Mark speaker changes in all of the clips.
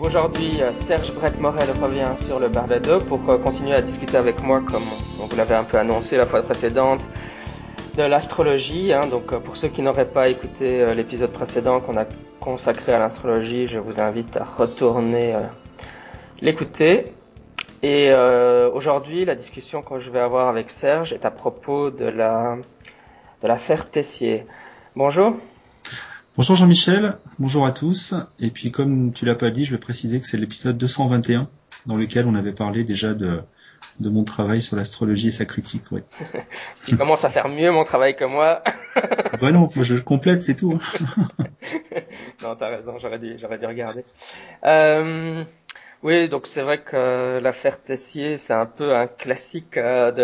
Speaker 1: Aujourd'hui, Serge Brett Morel revient sur le balado pour continuer à discuter avec moi, comme on vous l'avait un peu annoncé la fois précédente, de l'astrologie. Donc, pour ceux qui n'auraient pas écouté l'épisode précédent qu'on a consacré à l'astrologie, je vous invite à retourner l'écouter. Et aujourd'hui, la discussion que je vais avoir avec Serge est à propos de l'affaire Tessier. Bonjour.
Speaker 2: Bonjour Jean-Michel, bonjour à tous. Et puis comme tu l'as pas dit, je vais préciser que c'est l'épisode 221 dans lequel on avait parlé déjà de mon travail sur l'astrologie et sa critique. Oui.
Speaker 1: Si tu commences à faire mieux mon travail que moi.
Speaker 2: Bah non, moi je complète, c'est tout.
Speaker 1: Non, t'as raison, j'aurais dû regarder. Euh, oui, donc c'est vrai que l'affaire Tessier, c'est un peu un classique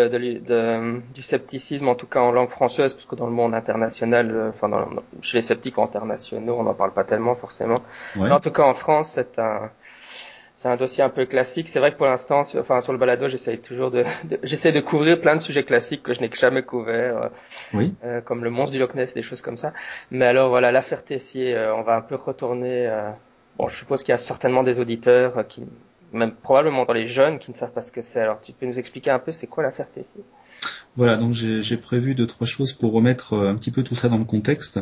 Speaker 1: du scepticisme, en tout cas en langue française, parce que dans le monde international, chez les sceptiques internationaux, on n'en parle pas tellement forcément. Mais
Speaker 2: Ouais.
Speaker 1: en tout cas en France, c'est un dossier un peu classique. C'est vrai que pour l'instant, sur le balado, j'essaie de couvrir plein de sujets classiques que je n'ai jamais couverts,
Speaker 2: Oui.
Speaker 1: comme le monstre du Loch Ness, des choses comme ça. Mais alors voilà, l'affaire Tessier, on va un peu retourner. Bon, je suppose qu'il y a certainement des auditeurs même probablement dans les jeunes, qui ne savent pas ce que c'est. Alors, tu peux nous expliquer un peu c'est quoi l'affaire Tessier?
Speaker 2: Voilà, donc j'ai prévu deux, trois choses pour remettre un petit peu tout ça dans le contexte.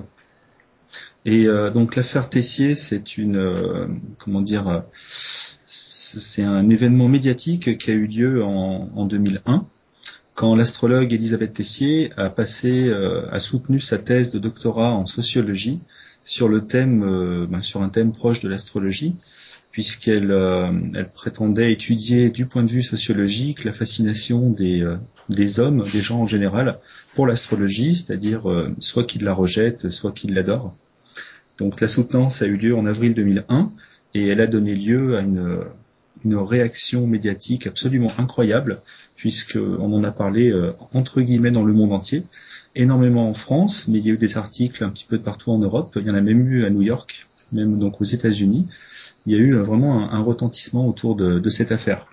Speaker 2: Et donc l'affaire Tessier, c'est comment dire, c'est un événement médiatique qui a eu lieu en 2001 quand l'astrologue Elisabeth Tessier a soutenu sa thèse de doctorat en sociologie sur sur un thème proche de l'astrologie, puisqu'elle prétendait étudier du point de vue sociologique la fascination des hommes, des gens en général, pour l'astrologie, c'est-à-dire soit qu'ils la rejettent, soit qu'ils l'adorent. Donc la soutenance a eu lieu en avril 2001 et elle a donné lieu à une réaction médiatique absolument incroyable, puisqu'on en a parlé entre guillemets dans le monde entier, énormément en France, mais il y a eu des articles un petit peu de partout en Europe, il y en a même eu à New York, même donc aux États-Unis. Il y a eu vraiment un retentissement autour de cette affaire.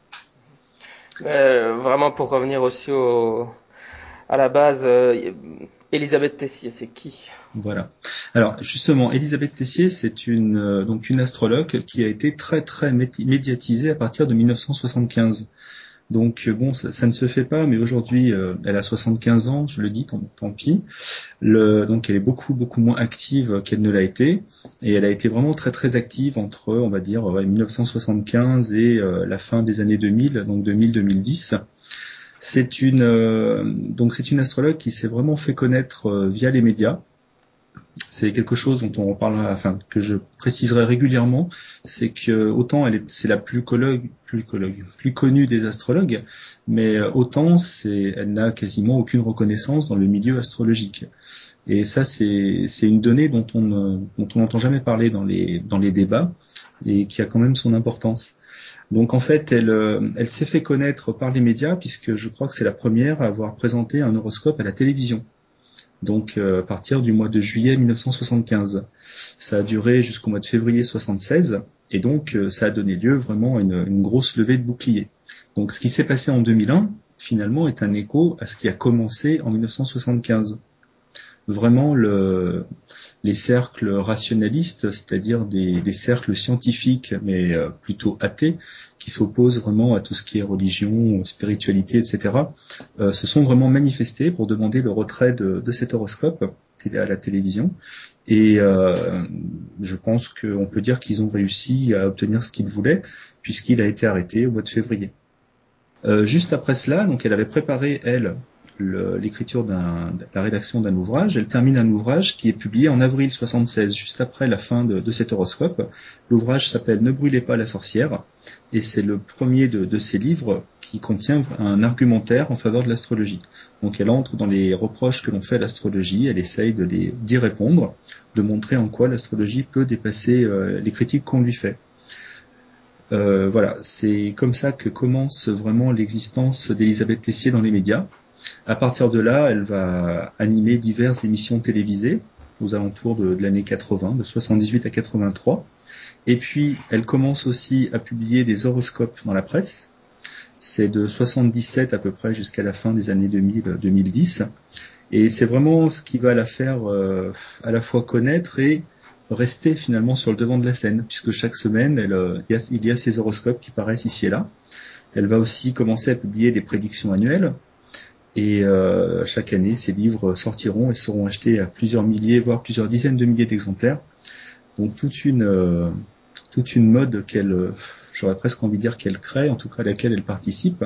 Speaker 1: Vraiment pour revenir aussi à la base, Elisabeth Tessier, c'est qui?
Speaker 2: Voilà. Alors justement, Elisabeth Tessier, c'est donc une astrologue qui a été très très médiatisée à partir de 1975. Donc bon, ça ne se fait pas, mais aujourd'hui, elle a 75 ans, je le dis, tant pis. Donc elle est beaucoup beaucoup moins active qu'elle ne l'a été, et elle a été vraiment très très active entre, on va dire, 1975 et la fin des années 2000, donc 2000-2010. C'est une astrologue qui s'est vraiment fait connaître via les médias. C'est quelque chose dont on reparlera, enfin que je préciserai régulièrement, c'est que autant c'est la plus connue des astrologues, mais autant elle n'a quasiment aucune reconnaissance dans le milieu astrologique. Et ça, c'est une donnée dont on n'entend jamais parler dans les débats et qui a quand même son importance. Donc en fait, elle s'est fait connaître par les médias puisque je crois que c'est la première à avoir présenté un horoscope à la télévision. Donc à partir du mois de juillet 1975. Ça a duré jusqu'au mois de février 76 et donc ça a donné lieu vraiment à une grosse levée de boucliers. Donc ce qui s'est passé en 2001 finalement est un écho à ce qui a commencé en 1975. Vraiment les cercles rationalistes, c'est-à-dire des cercles scientifiques, mais plutôt athées, qui s'opposent vraiment à tout ce qui est religion, spiritualité, etc., se sont vraiment manifestés pour demander le retrait de cet horoscope à la télévision. Et je pense qu'on peut dire qu'ils ont réussi à obtenir ce qu'ils voulaient, puisqu'il a été arrêté au mois de février. Juste après cela, donc elle avait préparé, elle, l'écriture la rédaction d'un ouvrage. Elle termine un ouvrage qui est publié en avril 76, juste après la fin de cet horoscope. L'ouvrage s'appelle Ne brûlez pas la sorcière, et c'est le premier de ses livres qui contient un argumentaire en faveur de l'astrologie. Donc elle entre dans les reproches que l'on fait à l'astrologie, elle essaye d'y répondre, de montrer en quoi l'astrologie peut dépasser les critiques qu'on lui fait. Voilà, c'est comme ça que commence vraiment l'existence d'Elisabeth Tessier dans les médias. À partir de là, elle va animer diverses émissions télévisées aux alentours de l'année 80, de 78 à 83. Et puis, elle commence aussi à publier des horoscopes dans la presse. C'est de 77 à peu près jusqu'à la fin des années 2000-2010. Et c'est vraiment ce qui va la faire à la fois connaître et rester finalement sur le devant de la scène, puisque chaque semaine, il y a ses horoscopes qui paraissent ici et là. Elle va aussi commencer à publier des prédictions annuelles, et chaque année, ces livres sortiront et seront achetés à plusieurs milliers, voire plusieurs dizaines de milliers d'exemplaires. Donc toute une mode j'aurais presque envie de dire qu'elle crée, en tout cas à laquelle elle participe.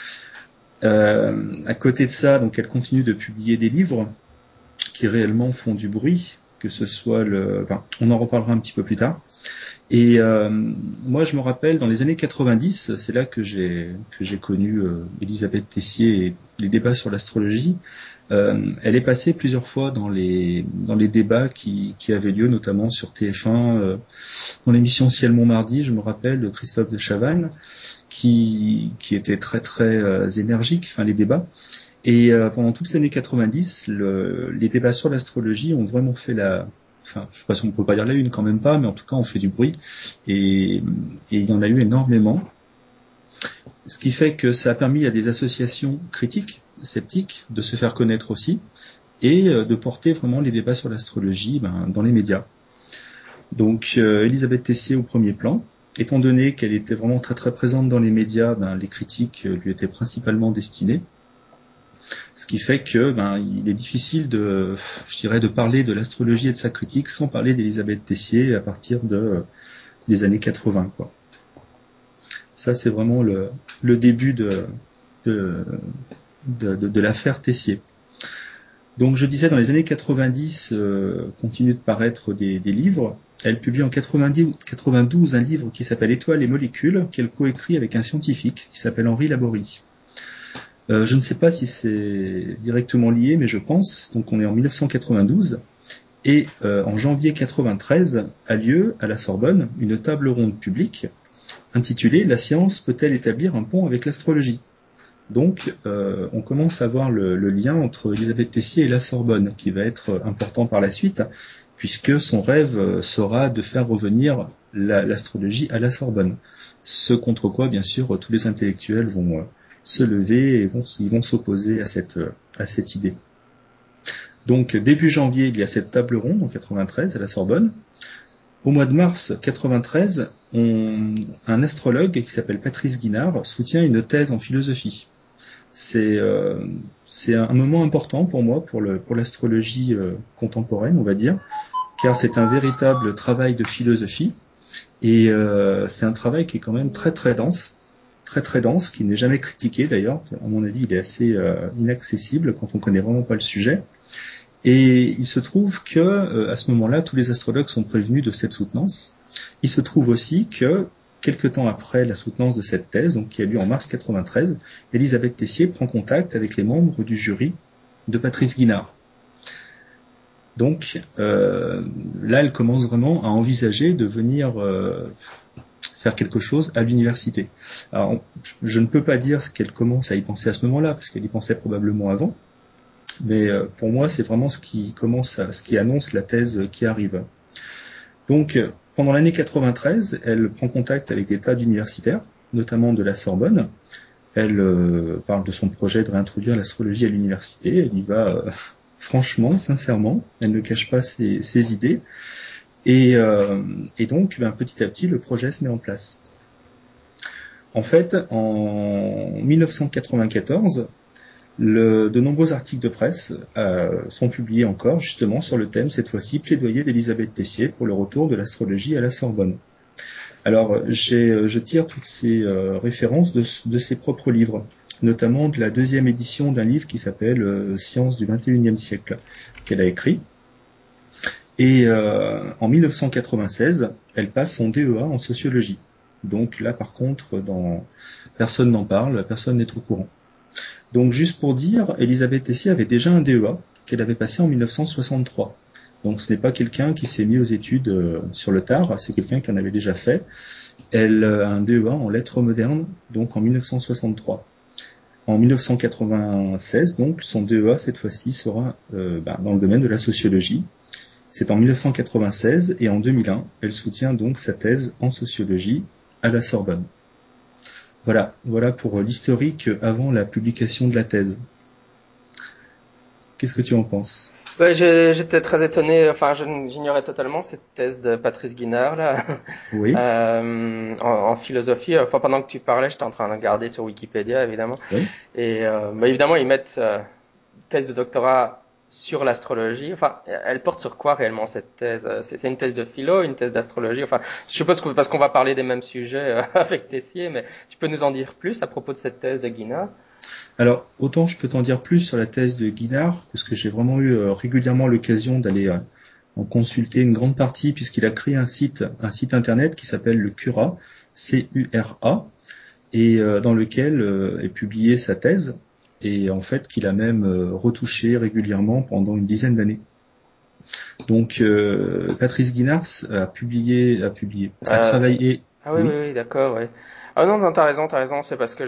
Speaker 2: À côté de ça, donc elle continue de publier des livres qui réellement font du bruit, que ce soit on en reparlera un petit peu plus tard. Et moi, je me rappelle, dans les années 90, c'est là que j'ai connu Elisabeth Tessier et les débats sur l'astrologie. Elle est passée plusieurs fois dans les débats qui avaient lieu, notamment sur TF1, dans l'émission Ciel Montmardi, je me rappelle, de Christophe de Chavannes, qui était très très énergique, enfin les débats. Et pendant toutes les années 90, les débats sur l'astrologie ont vraiment fait enfin, je sais pas si on peut pas dire la une, quand même pas, mais en tout cas, on fait du bruit. Et il y en a eu énormément. Ce qui fait que ça a permis à des associations critiques, sceptiques, de se faire connaître aussi, et de porter vraiment les débats sur l'astrologie dans les médias. Donc, Elisabeth Tessier au premier plan. Étant donné qu'elle était vraiment très très présente dans les médias, les critiques lui étaient principalement destinées. Ce qui fait que il est difficile de parler de l'astrologie et de sa critique sans parler d'Elisabeth Tessier à partir des années 80, quoi. Ça, c'est vraiment le début de l'affaire Tessier. Donc, je disais, dans les années 90, continuent de paraître des livres. Elle publie en 92 un livre qui s'appelle Étoiles et molécules, qu'elle coécrit avec un scientifique qui s'appelle Henri Laborie. Je ne sais pas si c'est directement lié, mais je pense. Donc, on est en 1992. Et en janvier 93 a lieu, à la Sorbonne, une table ronde publique intitulée « La science peut-elle établir un pont avec l'astrologie ?» Donc, on commence à voir le lien entre Elisabeth Tessier et la Sorbonne, qui va être important par la suite, puisque son rêve sera de faire revenir l'astrologie à la Sorbonne. Ce contre quoi, bien sûr, tous les intellectuels vont se lever et ils vont s'opposer à cette idée. Donc, début janvier, il y a cette table ronde en 93 à la Sorbonne. Au mois de mars 93, un astrologue qui s'appelle Patrice Guinard soutient une thèse en philosophie. C'est un moment important pour moi, pour l'astrologie contemporaine, on va dire, car c'est un véritable travail de philosophie, et c'est un travail qui est quand même très très dense, qui n'est jamais critiqué d'ailleurs. À mon avis, il est assez inaccessible quand on connaît vraiment pas le sujet. Et il se trouve que à ce moment-là, tous les astrologues sont prévenus de cette soutenance. Il se trouve aussi que quelque temps après la soutenance de cette thèse, donc qui a lieu en mars 93, Elisabeth Tessier prend contact avec les membres du jury de Patrice Guinard. Donc là, elle commence vraiment à envisager de venir faire quelque chose à l'université. Alors, je ne peux pas dire qu'elle commence à y penser à ce moment-là, parce qu'elle y pensait probablement avant. Mais pour moi, c'est vraiment ce qui annonce la thèse qui arrive. Donc, pendant l'année 93, elle prend contact avec des tas d'universitaires, notamment de la Sorbonne. Elle parle de son projet de réintroduire l'astrologie à l'université. Elle y va franchement, sincèrement. Elle ne cache pas ses idées. Et donc, petit à petit, le projet se met en place. En fait, en 1994, de nombreux articles de presse sont publiés encore, justement, sur le thème, cette fois-ci, plaidoyer d'Elisabeth Tessier pour le retour de l'astrologie à la Sorbonne. Alors, je tire toutes ces références de ses propres livres, notamment de la deuxième édition d'un livre qui s'appelle Sciences du XXIe siècle, qu'elle a écrit. Et en 1996, elle passe son DEA en sociologie. Donc là, par contre, personne n'en parle, personne n'est au courant. Donc juste pour dire, Elisabeth Tessier avait déjà un DEA qu'elle avait passé en 1963. Donc ce n'est pas quelqu'un qui s'est mis aux études sur le tard, c'est quelqu'un qui en avait déjà fait. Elle a un DEA en lettres modernes, donc en 1963. En 1996, donc, son DEA, cette fois-ci, sera dans le domaine de la sociologie. C'est en 1996 et en 2001, elle soutient donc sa thèse en sociologie à la Sorbonne. Voilà pour l'historique avant la publication de la thèse. Qu'est-ce que tu en penses?
Speaker 1: Ouais, j'étais très étonné, enfin j'ignorais totalement cette thèse de Patrice Guinard là,
Speaker 2: Oui,
Speaker 1: en philosophie. Enfin pendant que tu parlais, j'étais en train de regarder sur Wikipédia évidemment.
Speaker 2: oui.
Speaker 1: Et bah, évidemment ils mettent thèse de doctorat sur l'astrologie. Enfin, elle porte sur quoi réellement cette thèse? C'est une thèse de philo, une thèse d'astrologie. Enfin, je suppose que parce qu'on va parler des mêmes sujets avec Tessier, mais tu peux nous en dire plus à propos de cette thèse de Guinard?
Speaker 2: Alors, autant je peux t'en dire plus sur la thèse de Guinard, parce que j'ai vraiment eu régulièrement l'occasion d'aller en consulter une grande partie, puisqu'il a créé un site internet qui s'appelle le Cura, Cura, et dans lequel est publiée sa thèse, et en fait qu'il a même retouché régulièrement pendant une dizaine d'années. Donc Patrice Guinard a
Speaker 1: Euh,
Speaker 2: travaillé,
Speaker 1: ah oui, oui,
Speaker 2: oui,
Speaker 1: oui, d'accord, oui. Ah non, non, t'as raison, c'est parce que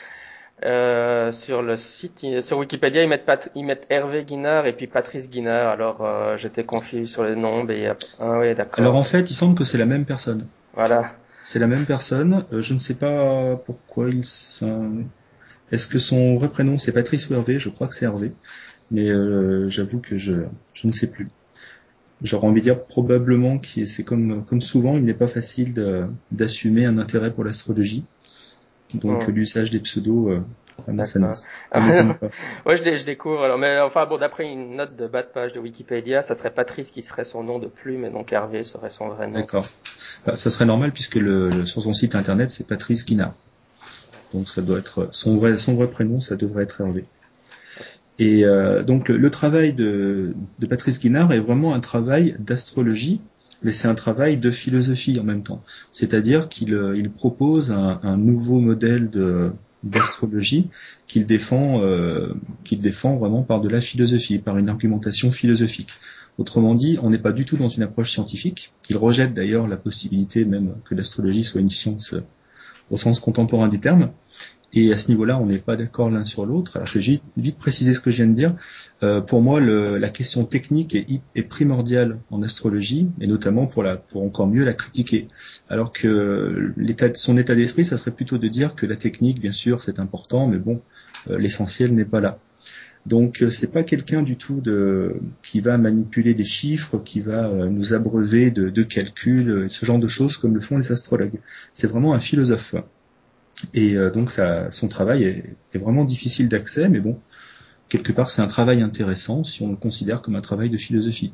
Speaker 1: sur le site, sur Wikipédia, ils mettent Hervé Guinard et puis Patrice Guinard. Alors, j'étais confus sur les noms, mais ah oui,
Speaker 2: alors
Speaker 1: d'accord.
Speaker 2: en fait il semble que c'est la même personne.
Speaker 1: Voilà.
Speaker 2: C'est la même personne. Je ne sais pas pourquoi est-ce que son vrai prénom c'est Patrice ou Hervé? Je crois que c'est Hervé, mais j'avoue que je ne sais plus. J'aurais envie de dire probablement que c'est comme souvent, il n'est pas facile d'assumer un intérêt pour l'astrologie. Donc
Speaker 1: Hmm,
Speaker 2: l'usage des pseudos, moi
Speaker 1: d'accord.
Speaker 2: ça m'étonne pas.
Speaker 1: Ouais, je découvre. Alors, mais enfin bon, d'après une note de bas de page de Wikipédia, ça serait Patrice qui serait son nom de plume, et donc Hervé serait son vrai nom.
Speaker 2: D'accord. Bah, ça serait normal puisque sur son site internet c'est Patrice Guinard. Donc ça doit être son vrai prénom, ça devrait être Hervé. Et donc le travail de Patrice Guinard est vraiment un travail d'astrologie, mais c'est un travail de philosophie en même temps. C'est-à-dire qu'il propose un nouveau modèle d'astrologie qu'il défend vraiment par de la philosophie, par une argumentation philosophique. Autrement dit, on n'est pas du tout dans une approche scientifique. Il rejette d'ailleurs la possibilité même que l'astrologie soit une science au sens contemporain du terme. Et à ce niveau-là, on n'est pas d'accord l'un sur l'autre. Alors, je vais vite préciser ce que je viens de dire. Pour moi, la question technique est primordiale en astrologie, et notamment pour encore mieux la critiquer. Alors que son état d'esprit, ça serait plutôt de dire que la technique, bien sûr, c'est important, mais bon, l'essentiel n'est pas là. Donc, c'est pas quelqu'un du tout qui va manipuler les chiffres, qui va nous abreuver de calculs, ce genre de choses comme le font les astrologues. C'est vraiment un philosophe. Et donc son travail est vraiment difficile d'accès, mais bon, quelque part c'est un travail intéressant si on le considère comme un travail de philosophie.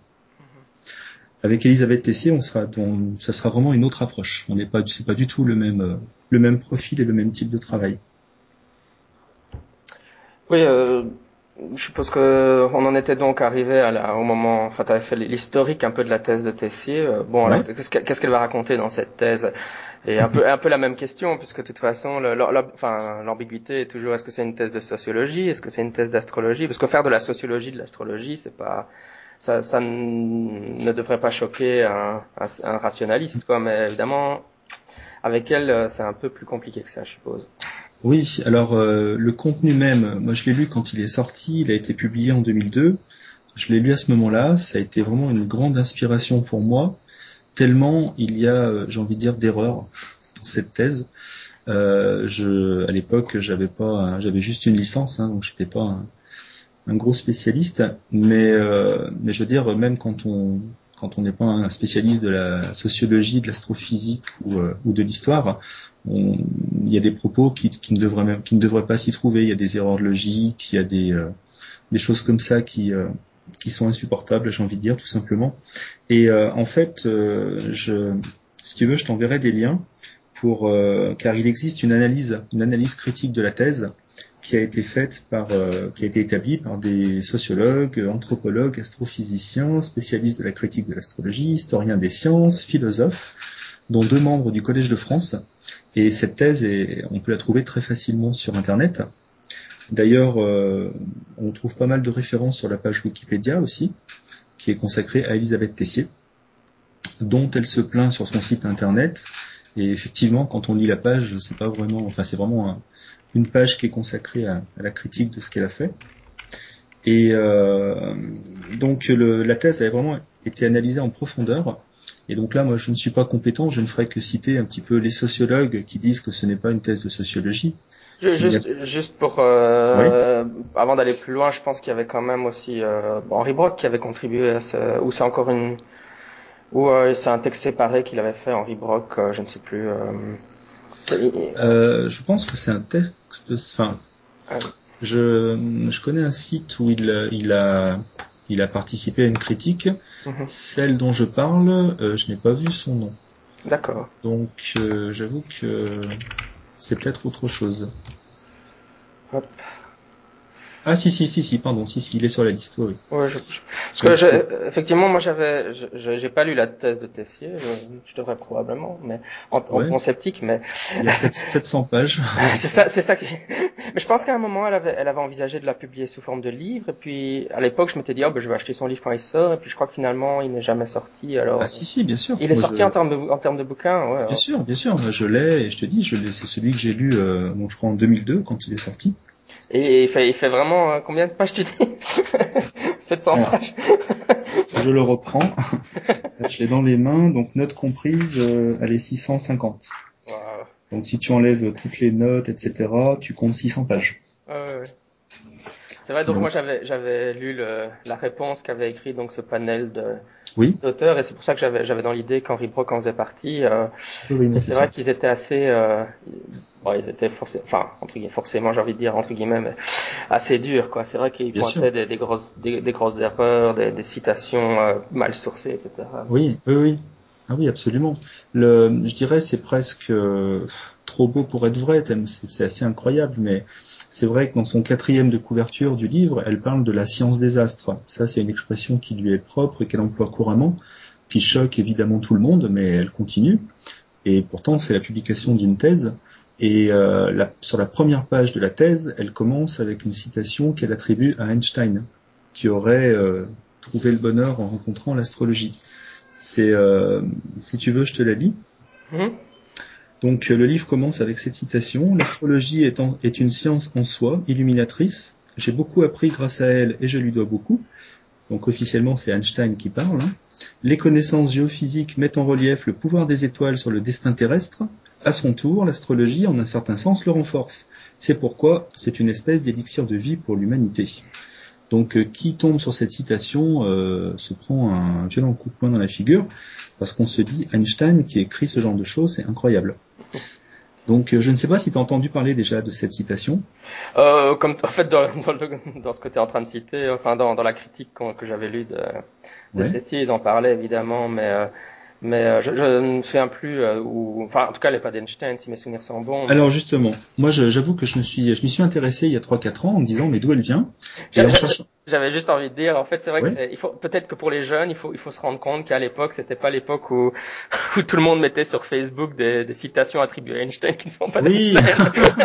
Speaker 2: Avec Elisabeth Tessier, ça sera vraiment une autre approche. C'est pas du tout le même profil et le même type de travail.
Speaker 1: Oui, je suppose que on en était donc arrivé au moment, enfin, tu avais fait l'historique un peu de la thèse de Tessier. Bon, alors,
Speaker 2: Ouais.
Speaker 1: qu'est-ce qu'elle va raconter dans cette thèse? Et un peu la même question, puisque de toute façon, enfin, l'ambiguïté est toujours, est-ce que c'est une thèse de sociologie? Est-ce que c'est une thèse d'astrologie? Parce que faire de la sociologie de l'astrologie, c'est pas, ça ne devrait pas choquer un rationaliste, quoi. Mais évidemment, avec elle, c'est un peu plus compliqué que ça, je suppose.
Speaker 2: Oui, alors le contenu même, moi je l'ai lu quand il est sorti, il a été publié en 2002. Je l'ai lu à ce moment-là, ça a été vraiment une grande inspiration pour moi, tellement il y a, j'ai envie de dire, d'erreurs dans cette thèse. À l'époque, j'avais juste une licence, hein, donc j'étais pas un gros spécialiste, mais je veux dire, même quand on n'est pas un spécialiste de la sociologie, de l'astrophysique ou de l'histoire, il y a des propos qui ne devraient pas s'y trouver. Il y a des erreurs de logique, il y a des choses comme ça qui sont insupportables, j'ai envie de dire, tout simplement. Et en fait, si tu veux, je t'enverrai des liens car il existe une analyse critique de la thèse qui a été établie par des sociologues, anthropologues, astrophysiciens, spécialistes de la critique de l'astrologie, historiens des sciences, philosophes, dont 2 membres du Collège de France. Et cette thèse, on peut la trouver très facilement sur Internet. D'ailleurs, on trouve pas mal de références sur la page Wikipédia aussi, qui est consacrée à Elisabeth Tessier, dont elle se plaint sur son site Internet. Et effectivement, quand on lit la page, c'est pas vraiment, enfin, c'est vraiment une page qui est consacrée à la critique de ce qu'elle a fait. Et donc la thèse avait vraiment été analysée en profondeur. Et donc là, moi, je ne suis pas compétent, je ne ferai que citer un petit peu les sociologues qui disent que ce n'est pas une thèse de sociologie.
Speaker 1: Juste pour
Speaker 2: Oui.
Speaker 1: avant d'aller plus loin, je pense qu'il y avait quand même aussi Henri Brock qui avait contribué à ce, ou c'est encore une, ou c'est un texte séparé qu'il avait fait Henri Brock, je ne sais plus.
Speaker 2: Je pense que c'est un texte. Enfin,
Speaker 1: Euh,
Speaker 2: je connais un site où il a participé à une critique.
Speaker 1: mhm.
Speaker 2: Celle dont je parle, je n'ai pas vu son nom.
Speaker 1: D'accord.
Speaker 2: Donc, j'avoue que c'est peut-être autre chose.
Speaker 1: Hop.
Speaker 2: Ah si, pardon, si, il est sur la liste, oui.
Speaker 1: Ouais, parce que
Speaker 2: Donc c'est,
Speaker 1: effectivement, moi j'ai pas lu la thèse de Tessier, je devrais probablement, mais en
Speaker 2: ouais,
Speaker 1: bon sceptique, mais
Speaker 2: il y a peut-être 700 pages.
Speaker 1: c'est ça qui. Mais je pense qu'à un moment, elle avait envisagé de la publier sous forme de livre, et puis à l'époque, je m'étais dit, oh, ben, je vais acheter son livre quand il sort, et puis je crois que finalement, il n'est jamais sorti.
Speaker 2: Ah
Speaker 1: Alors,
Speaker 2: si, bien sûr.
Speaker 1: il est sorti en termes de bouquin, ouais.
Speaker 2: Bien sûr, moi je l'ai, et je te dis, c'est celui que j'ai lu, donc je crois en 2002 quand il est sorti.
Speaker 1: Et il fait vraiment combien de pages tu dis? 700
Speaker 2: Alors,
Speaker 1: pages.
Speaker 2: je le reprends. Là, je l'ai dans les mains, donc notes comprises, elle est 650.
Speaker 1: Wow.
Speaker 2: Donc si tu enlèves toutes les notes, etc., tu comptes 600 pages.
Speaker 1: Ouais. C'est vrai, donc moi
Speaker 2: Donc,
Speaker 1: j'avais lu la réponse qu'avait écrit donc ce panel
Speaker 2: oui,
Speaker 1: d'auteurs, et c'est pour ça que j'avais dans l'idée qu'Henri Brock en faisait partie.
Speaker 2: oui, mais
Speaker 1: Et
Speaker 2: c'est
Speaker 1: c'est vrai
Speaker 2: ça.
Speaker 1: qu'ils étaient assez, bon, ils étaient forcément, enfin entre guillemets, forcément, j'ai envie de dire entre guillemets, mais assez durs, quoi. C'est vrai qu'ils
Speaker 2: Bien sûr.
Speaker 1: pointaient des grosses erreurs, des citations mal sourcées, etc.
Speaker 2: Oui. Ah oui, absolument. Je dirais, c'est presque trop beau pour être vrai. C'est assez incroyable, mais c'est vrai que dans son quatrième de couverture du livre, elle parle de la science des astres. Ça, c'est une expression qui lui est propre et qu'elle emploie couramment, qui choque évidemment tout le monde, mais elle continue. Et pourtant, c'est la publication d'une thèse. Et sur la première page de la thèse, elle commence avec une citation qu'elle attribue à Einstein, qui aurait trouvé le bonheur en rencontrant l'astrologie. C'est, si tu veux, je te la lis.
Speaker 1: Mhm.
Speaker 2: Donc, le livre commence avec cette citation. L'astrologie est une science en soi, illuminatrice. J'ai beaucoup appris grâce à elle et je lui dois beaucoup. Donc, officiellement, c'est Einstein qui parle. Hein. Les connaissances géophysiques mettent en relief le pouvoir des étoiles sur le destin terrestre. À son tour, l'astrologie, en un certain sens, le renforce. C'est pourquoi c'est une espèce d'élixir de vie pour l'humanité. Donc, qui tombe sur cette citation se prend un violent coup de poing dans la figure, parce qu'on se dit, Einstein qui écrit ce genre de choses, c'est incroyable. Donc, je ne sais pas si tu as entendu parler déjà de cette citation.
Speaker 1: Comme en fait dans ce que tu es en train de citer, enfin dans la critique que j'avais lue de
Speaker 2: Ouais.
Speaker 1: Tessier, ils en parlaient évidemment, mais je ne me souviens plus ou enfin en tout cas elle n'est pas d'Einstein si mes souvenirs sont bons, mais
Speaker 2: Alors justement, moi j'avoue que je m'y suis intéressé il y a 3-4 ans en me disant mais d'où elle vient et
Speaker 1: j'a-
Speaker 2: en
Speaker 1: j'a-
Speaker 2: cherchant.
Speaker 1: j'avais juste envie de dire en fait c'est vrai que
Speaker 2: Ouais.
Speaker 1: il faut peut-être que pour les jeunes il faut se rendre compte qu'à l'époque c'était pas l'époque où où tout le monde mettait sur Facebook des citations attribuées à Einstein qui ne sont pas
Speaker 2: Oui.
Speaker 1: d'Einstein.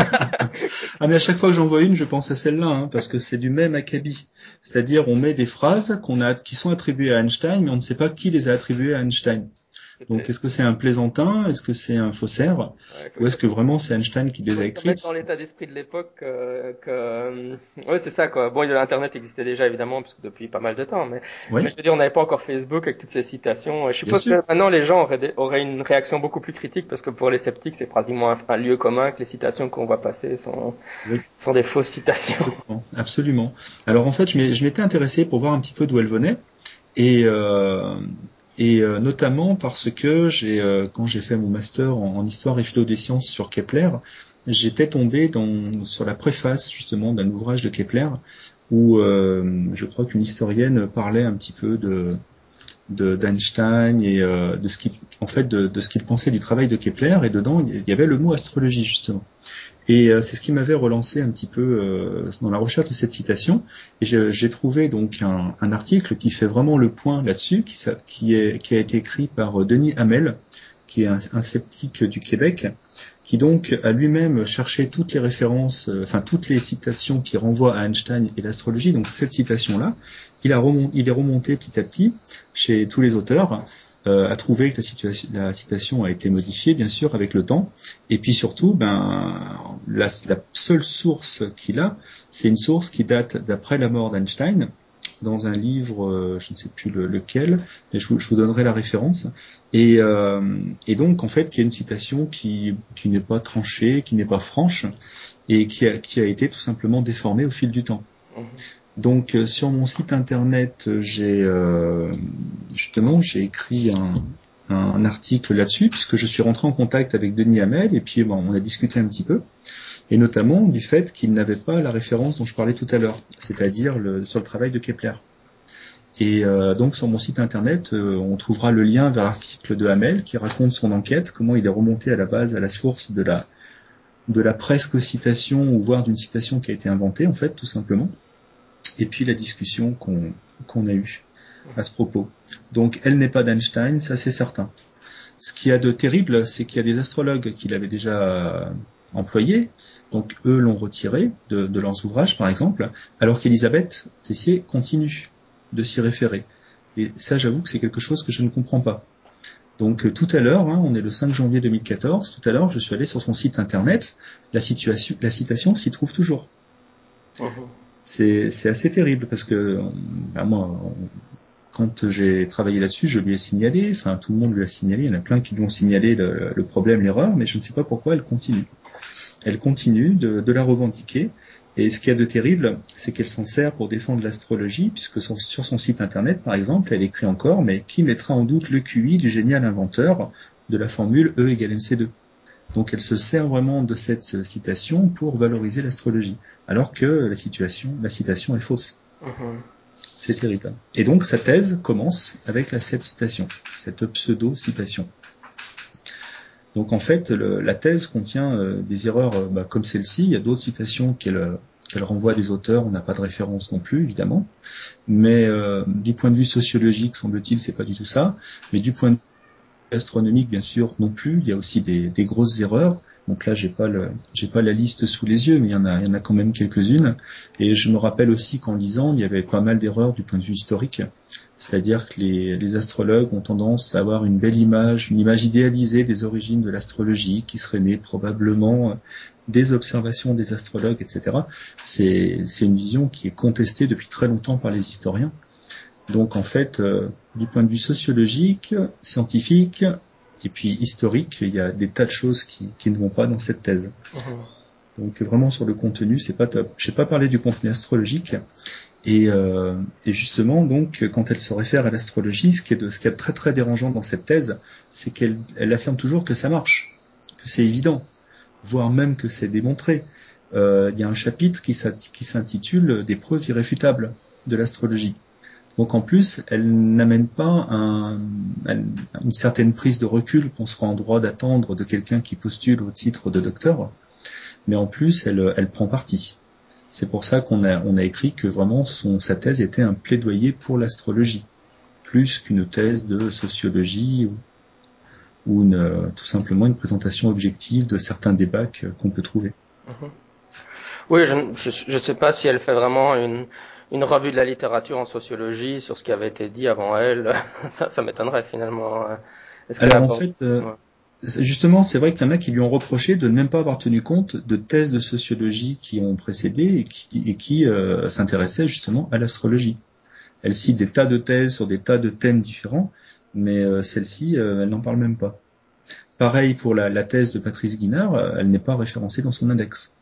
Speaker 2: Ah mais à chaque fois que j'en vois une, je pense à celle-là, hein, parce que c'est du même acabit. C'est-à-dire on met des phrases qui sont attribuées à Einstein, mais on ne sait pas qui les a attribuées à Einstein. Donc
Speaker 1: C'était
Speaker 2: est-ce que c'est un plaisantin, est-ce que c'est un faussaire,
Speaker 1: ouais,
Speaker 2: ou est-ce que vraiment c'est Einstein qui les
Speaker 1: faut
Speaker 2: a
Speaker 1: se remettre dans
Speaker 2: écrites?
Speaker 1: l'état d'esprit de l'époque ouais c'est ça quoi. Bon l'internet existait déjà évidemment parce que depuis pas mal de temps mais
Speaker 2: Oui,
Speaker 1: je veux dire on n'avait pas encore Facebook avec toutes ces citations. Je
Speaker 2: bien
Speaker 1: suppose que
Speaker 2: sûr.
Speaker 1: maintenant les gens auraient une réaction beaucoup plus critique parce que pour les sceptiques c'est pratiquement un lieu commun que les citations qu'on voit passer
Speaker 2: Oui,
Speaker 1: sont des fausses citations.
Speaker 2: absolument, absolument. Alors en fait, je m'étais intéressé pour voir un petit peu d'où elle venait. Et, notamment parce que quand j'ai fait mon master en histoire et philo des sciences sur Kepler, j'étais tombé sur la préface justement d'un ouvrage de Kepler où je crois qu'une historienne parlait un petit peu d'Einstein et de ce qu'il en fait de ce qu'il pensait du travail de Kepler, et dedans il y avait le mot astrologie justement. Et c'est ce qui m'avait relancé un petit peu dans la recherche de cette citation. Et j'ai trouvé donc un article qui fait vraiment le point là-dessus, qui a été écrit par Denis Hamel, qui est un sceptique du Québec, qui donc a lui-même cherché toutes les références, enfin toutes les citations qui renvoient à Einstein et l'astrologie. Donc cette citation-là, il est remonté petit à petit chez tous les auteurs. a trouvé que la citation a été modifiée, bien sûr, avec le temps. Et puis surtout, la seule source qu'il a, c'est une source qui date d'après la mort d'Einstein, dans un livre, je ne sais plus lequel, mais je vous donnerai la référence. Et donc, en fait, qui est une citation qui n'est pas tranchée, qui n'est pas franche, et qui a été tout simplement déformée au fil du temps. Donc sur mon site internet, j'ai écrit un article là-dessus, puisque je suis rentré en contact avec Denis Hamel, et puis on a discuté un petit peu, et notamment du fait qu'il n'avait pas la référence dont je parlais tout à l'heure, c'est-à-dire sur le travail de Kepler. Et donc sur mon site internet, on trouvera le lien vers l'article de Hamel qui raconte son enquête, comment il est remonté à la base, à la source de la presque citation, ou voire d'une citation qui a été inventée, en fait, tout simplement. Et puis la discussion qu'on a eue à ce propos. Donc elle n'est pas d'Einstein, ça c'est certain. Ce qu'il y a de terrible, c'est qu'il y a des astrologues qui l'avaient déjà employé, donc eux l'ont retiré de leurs ouvrages par exemple, alors qu'Elisabeth Tessier continue de s'y référer. Et ça, j'avoue que c'est quelque chose que je ne comprends pas. Donc tout à l'heure, on est le 5 janvier 2014, tout à l'heure je suis allé sur son site internet, la citation s'y trouve toujours. C'est assez terrible parce que moi, quand j'ai travaillé là-dessus, je lui ai signalé, enfin tout le monde lui a signalé, il y en a plein qui lui ont signalé le problème, l'erreur, mais je ne sais pas pourquoi elle continue. Elle continue de la revendiquer, et ce qu'il y a de terrible, c'est qu'elle s'en sert pour défendre l'astrologie, puisque sur son site internet, par exemple, elle écrit encore, mais qui mettra en doute le QI du génial inventeur de la formule E égale MC2. Donc elle se sert vraiment de cette citation pour valoriser l'astrologie, alors que la citation est fausse. C'est terrible. Et donc sa thèse commence avec cette citation, cette pseudo-citation. Donc en fait, la thèse contient des erreurs comme celle-ci. Il y a d'autres citations qu'elle renvoie à des auteurs, on n'a pas de référence non plus, évidemment. Mais du point de vue sociologique, semble-t-il, c'est pas du tout ça. Mais du point de vue astronomique, bien sûr, non plus. Il y a aussi des grosses erreurs. Donc là, j'ai pas la liste sous les yeux, mais il y en a quand même quelques-unes. Et je me rappelle aussi qu'en lisant, il y avait pas mal d'erreurs du point de vue historique. C'est-à-dire que les astrologues ont tendance à avoir une belle image, une image idéalisée des origines de l'astrologie, qui serait née probablement des observations des astrologues, etc. C'est une vision qui est contestée depuis très longtemps par les historiens. Donc en fait, du point de vue sociologique, scientifique et puis historique, il y a des tas de choses qui ne vont pas dans cette thèse. Donc vraiment sur le contenu, c'est pas top. Je n'ai pas parlé du contenu astrologique, et justement donc quand elle se réfère à l'astrologie, ce qui est très très dérangeant dans cette thèse, c'est qu'elle affirme toujours que ça marche, que c'est évident, voire même que c'est démontré. Il y a un chapitre qui s'intitule Des preuves irréfutables de l'astrologie. Donc en plus, elle n'amène pas une certaine prise de recul qu'on sera en droit d'attendre de quelqu'un qui postule au titre de docteur, mais en plus, elle prend parti. C'est pour ça qu'on a écrit que vraiment sa thèse était un plaidoyer pour l'astrologie, plus qu'une thèse de sociologie ou tout simplement une présentation objective de certains débats qu'on peut trouver.
Speaker 1: Oui, je ne sais pas si elle fait vraiment une revue de la littérature en sociologie sur ce qui avait été dit avant elle. Ça m'étonnerait finalement.
Speaker 2: Alors en fait, justement, c'est vrai qu'il y en a qui lui ont reproché de ne même pas avoir tenu compte de thèses de sociologie qui ont précédé et qui s'intéressaient justement à l'astrologie. Elle cite des tas de thèses sur des tas de thèmes différents, mais celle-ci, elle n'en parle même pas. Pareil pour la thèse de Patrice Guinard, elle n'est pas référencée dans son index.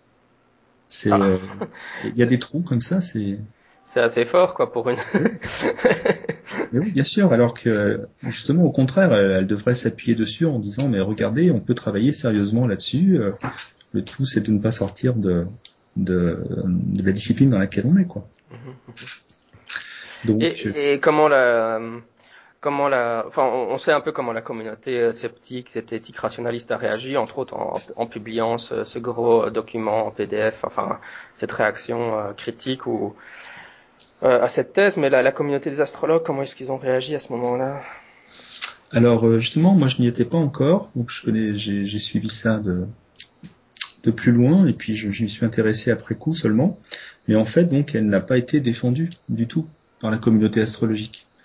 Speaker 2: Il y a des trous comme ça,
Speaker 1: c'est assez fort, quoi, pour une.
Speaker 2: Mais oui, bien sûr, alors que justement, au contraire, elle devrait s'appuyer dessus en disant, mais regardez, on peut travailler sérieusement là-dessus. Le tout, c'est de ne pas sortir de la discipline dans laquelle on est, quoi.
Speaker 1: Donc, et comment enfin, on sait un peu comment la communauté sceptique, cette éthique rationaliste a réagi, entre autres en publiant ce gros document en PDF, enfin, cette réaction critique à cette thèse. Mais la communauté des astrologues, comment est-ce qu'ils ont réagi à ce moment-là?
Speaker 2: Alors justement, moi je n'y étais pas encore, donc j'ai suivi ça de plus loin, et puis je m'y suis intéressé après coup seulement. Mais en fait, donc, elle n'a pas été défendue du tout par la communauté astrologique.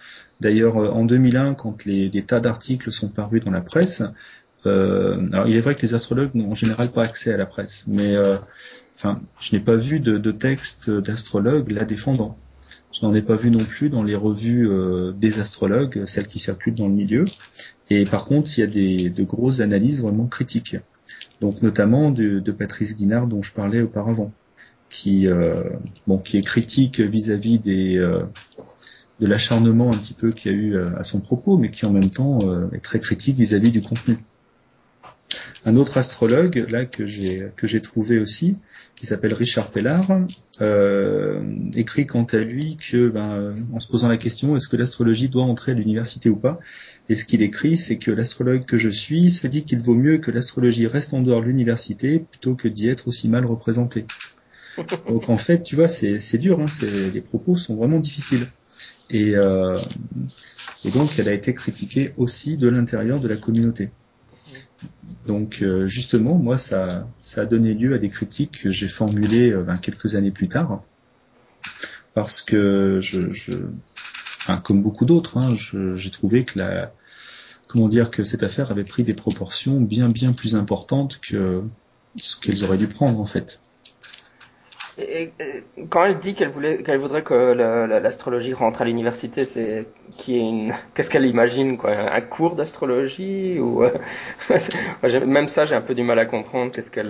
Speaker 2: D'ailleurs, en 2001, quand des tas d'articles sont parus dans la presse, alors il est vrai que les astrologues n'ont en général pas accès à la presse, mais je n'ai pas vu de texte d'astrologues la défendant. Je n'en ai pas vu non plus dans les revues des astrologues, celles qui circulent dans le milieu. Et par contre, il y a de grosses analyses vraiment critiques. Donc notamment de Patrice Guinard dont je parlais auparavant, qui est critique vis-à-vis de l'acharnement un petit peu qu'il y a eu à son propos, mais qui en même temps est très critique vis-à-vis du contenu. Un autre astrologue là que j'ai trouvé aussi, qui s'appelle Richard Pellard, écrit quant à lui que en se posant la question est-ce que l'astrologie doit entrer à l'université ou pas, et ce qu'il écrit c'est que l'astrologue que je suis se dit qu'il vaut mieux que l'astrologie reste en dehors de l'université plutôt que d'y être aussi mal représentée. Donc en fait tu vois c'est dur, les propos sont vraiment difficiles. Et donc elle a été critiquée aussi de l'intérieur de la communauté. Donc justement, moi, ça a donné lieu à des critiques que j'ai formulées quelques années plus tard, parce que comme beaucoup d'autres, j'ai trouvé que que cette affaire avait pris des proportions bien plus importantes que ce qu'elles auraient dû prendre en fait.
Speaker 1: Et quand elle dit qu'elle voudrait que l'astrologie rentre à l'université, qu'est-ce qu'elle imagine, quoi? Un cours d'astrologie ou même ça, j'ai un peu du mal à comprendre.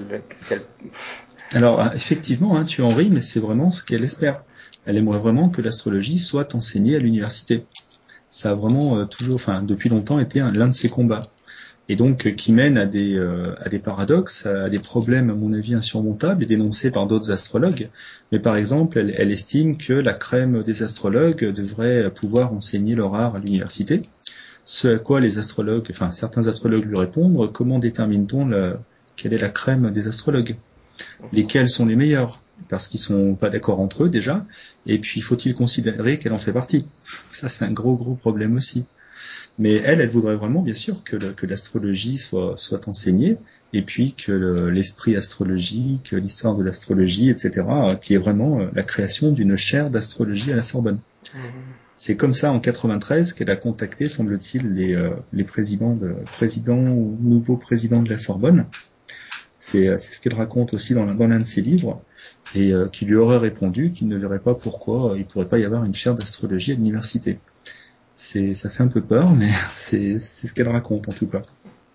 Speaker 2: Alors effectivement, tu en ris, mais c'est vraiment ce qu'elle espère. Elle aimerait vraiment que l'astrologie soit enseignée à l'université. Ça a vraiment toujours, depuis longtemps, été l'un de ses combats. Et donc qui mène à des paradoxes, à des problèmes à mon avis insurmontables et dénoncés par d'autres astrologues. Mais par exemple, elle estime que la crème des astrologues devrait pouvoir enseigner leur art à l'université. Ce à quoi certains astrologues lui répondent, comment détermine-t-on quelle est la crème des astrologues? Lesquels sont les meilleurs? Parce qu'ils sont pas d'accord entre eux déjà. Et puis faut-il considérer qu'elle en fait partie? Ça c'est un gros problème aussi. Mais elle voudrait vraiment, bien sûr, que l'astrologie soit enseignée, et puis que l'esprit astrologique, l'histoire de l'astrologie, etc., qui est vraiment la création d'une chaire d'astrologie à la Sorbonne. C'est comme ça, en 93, qu'elle a contacté, semble-t-il, les présidents ou nouveaux présidents de la Sorbonne. C'est ce qu'elle raconte aussi dans l'un de ses livres, et qui lui aurait répondu qu'il ne verrait pas pourquoi il pourrait pas y avoir une chaire d'astrologie à l'université. Ça fait un peu peur, mais c'est ce qu'elle raconte en tout cas.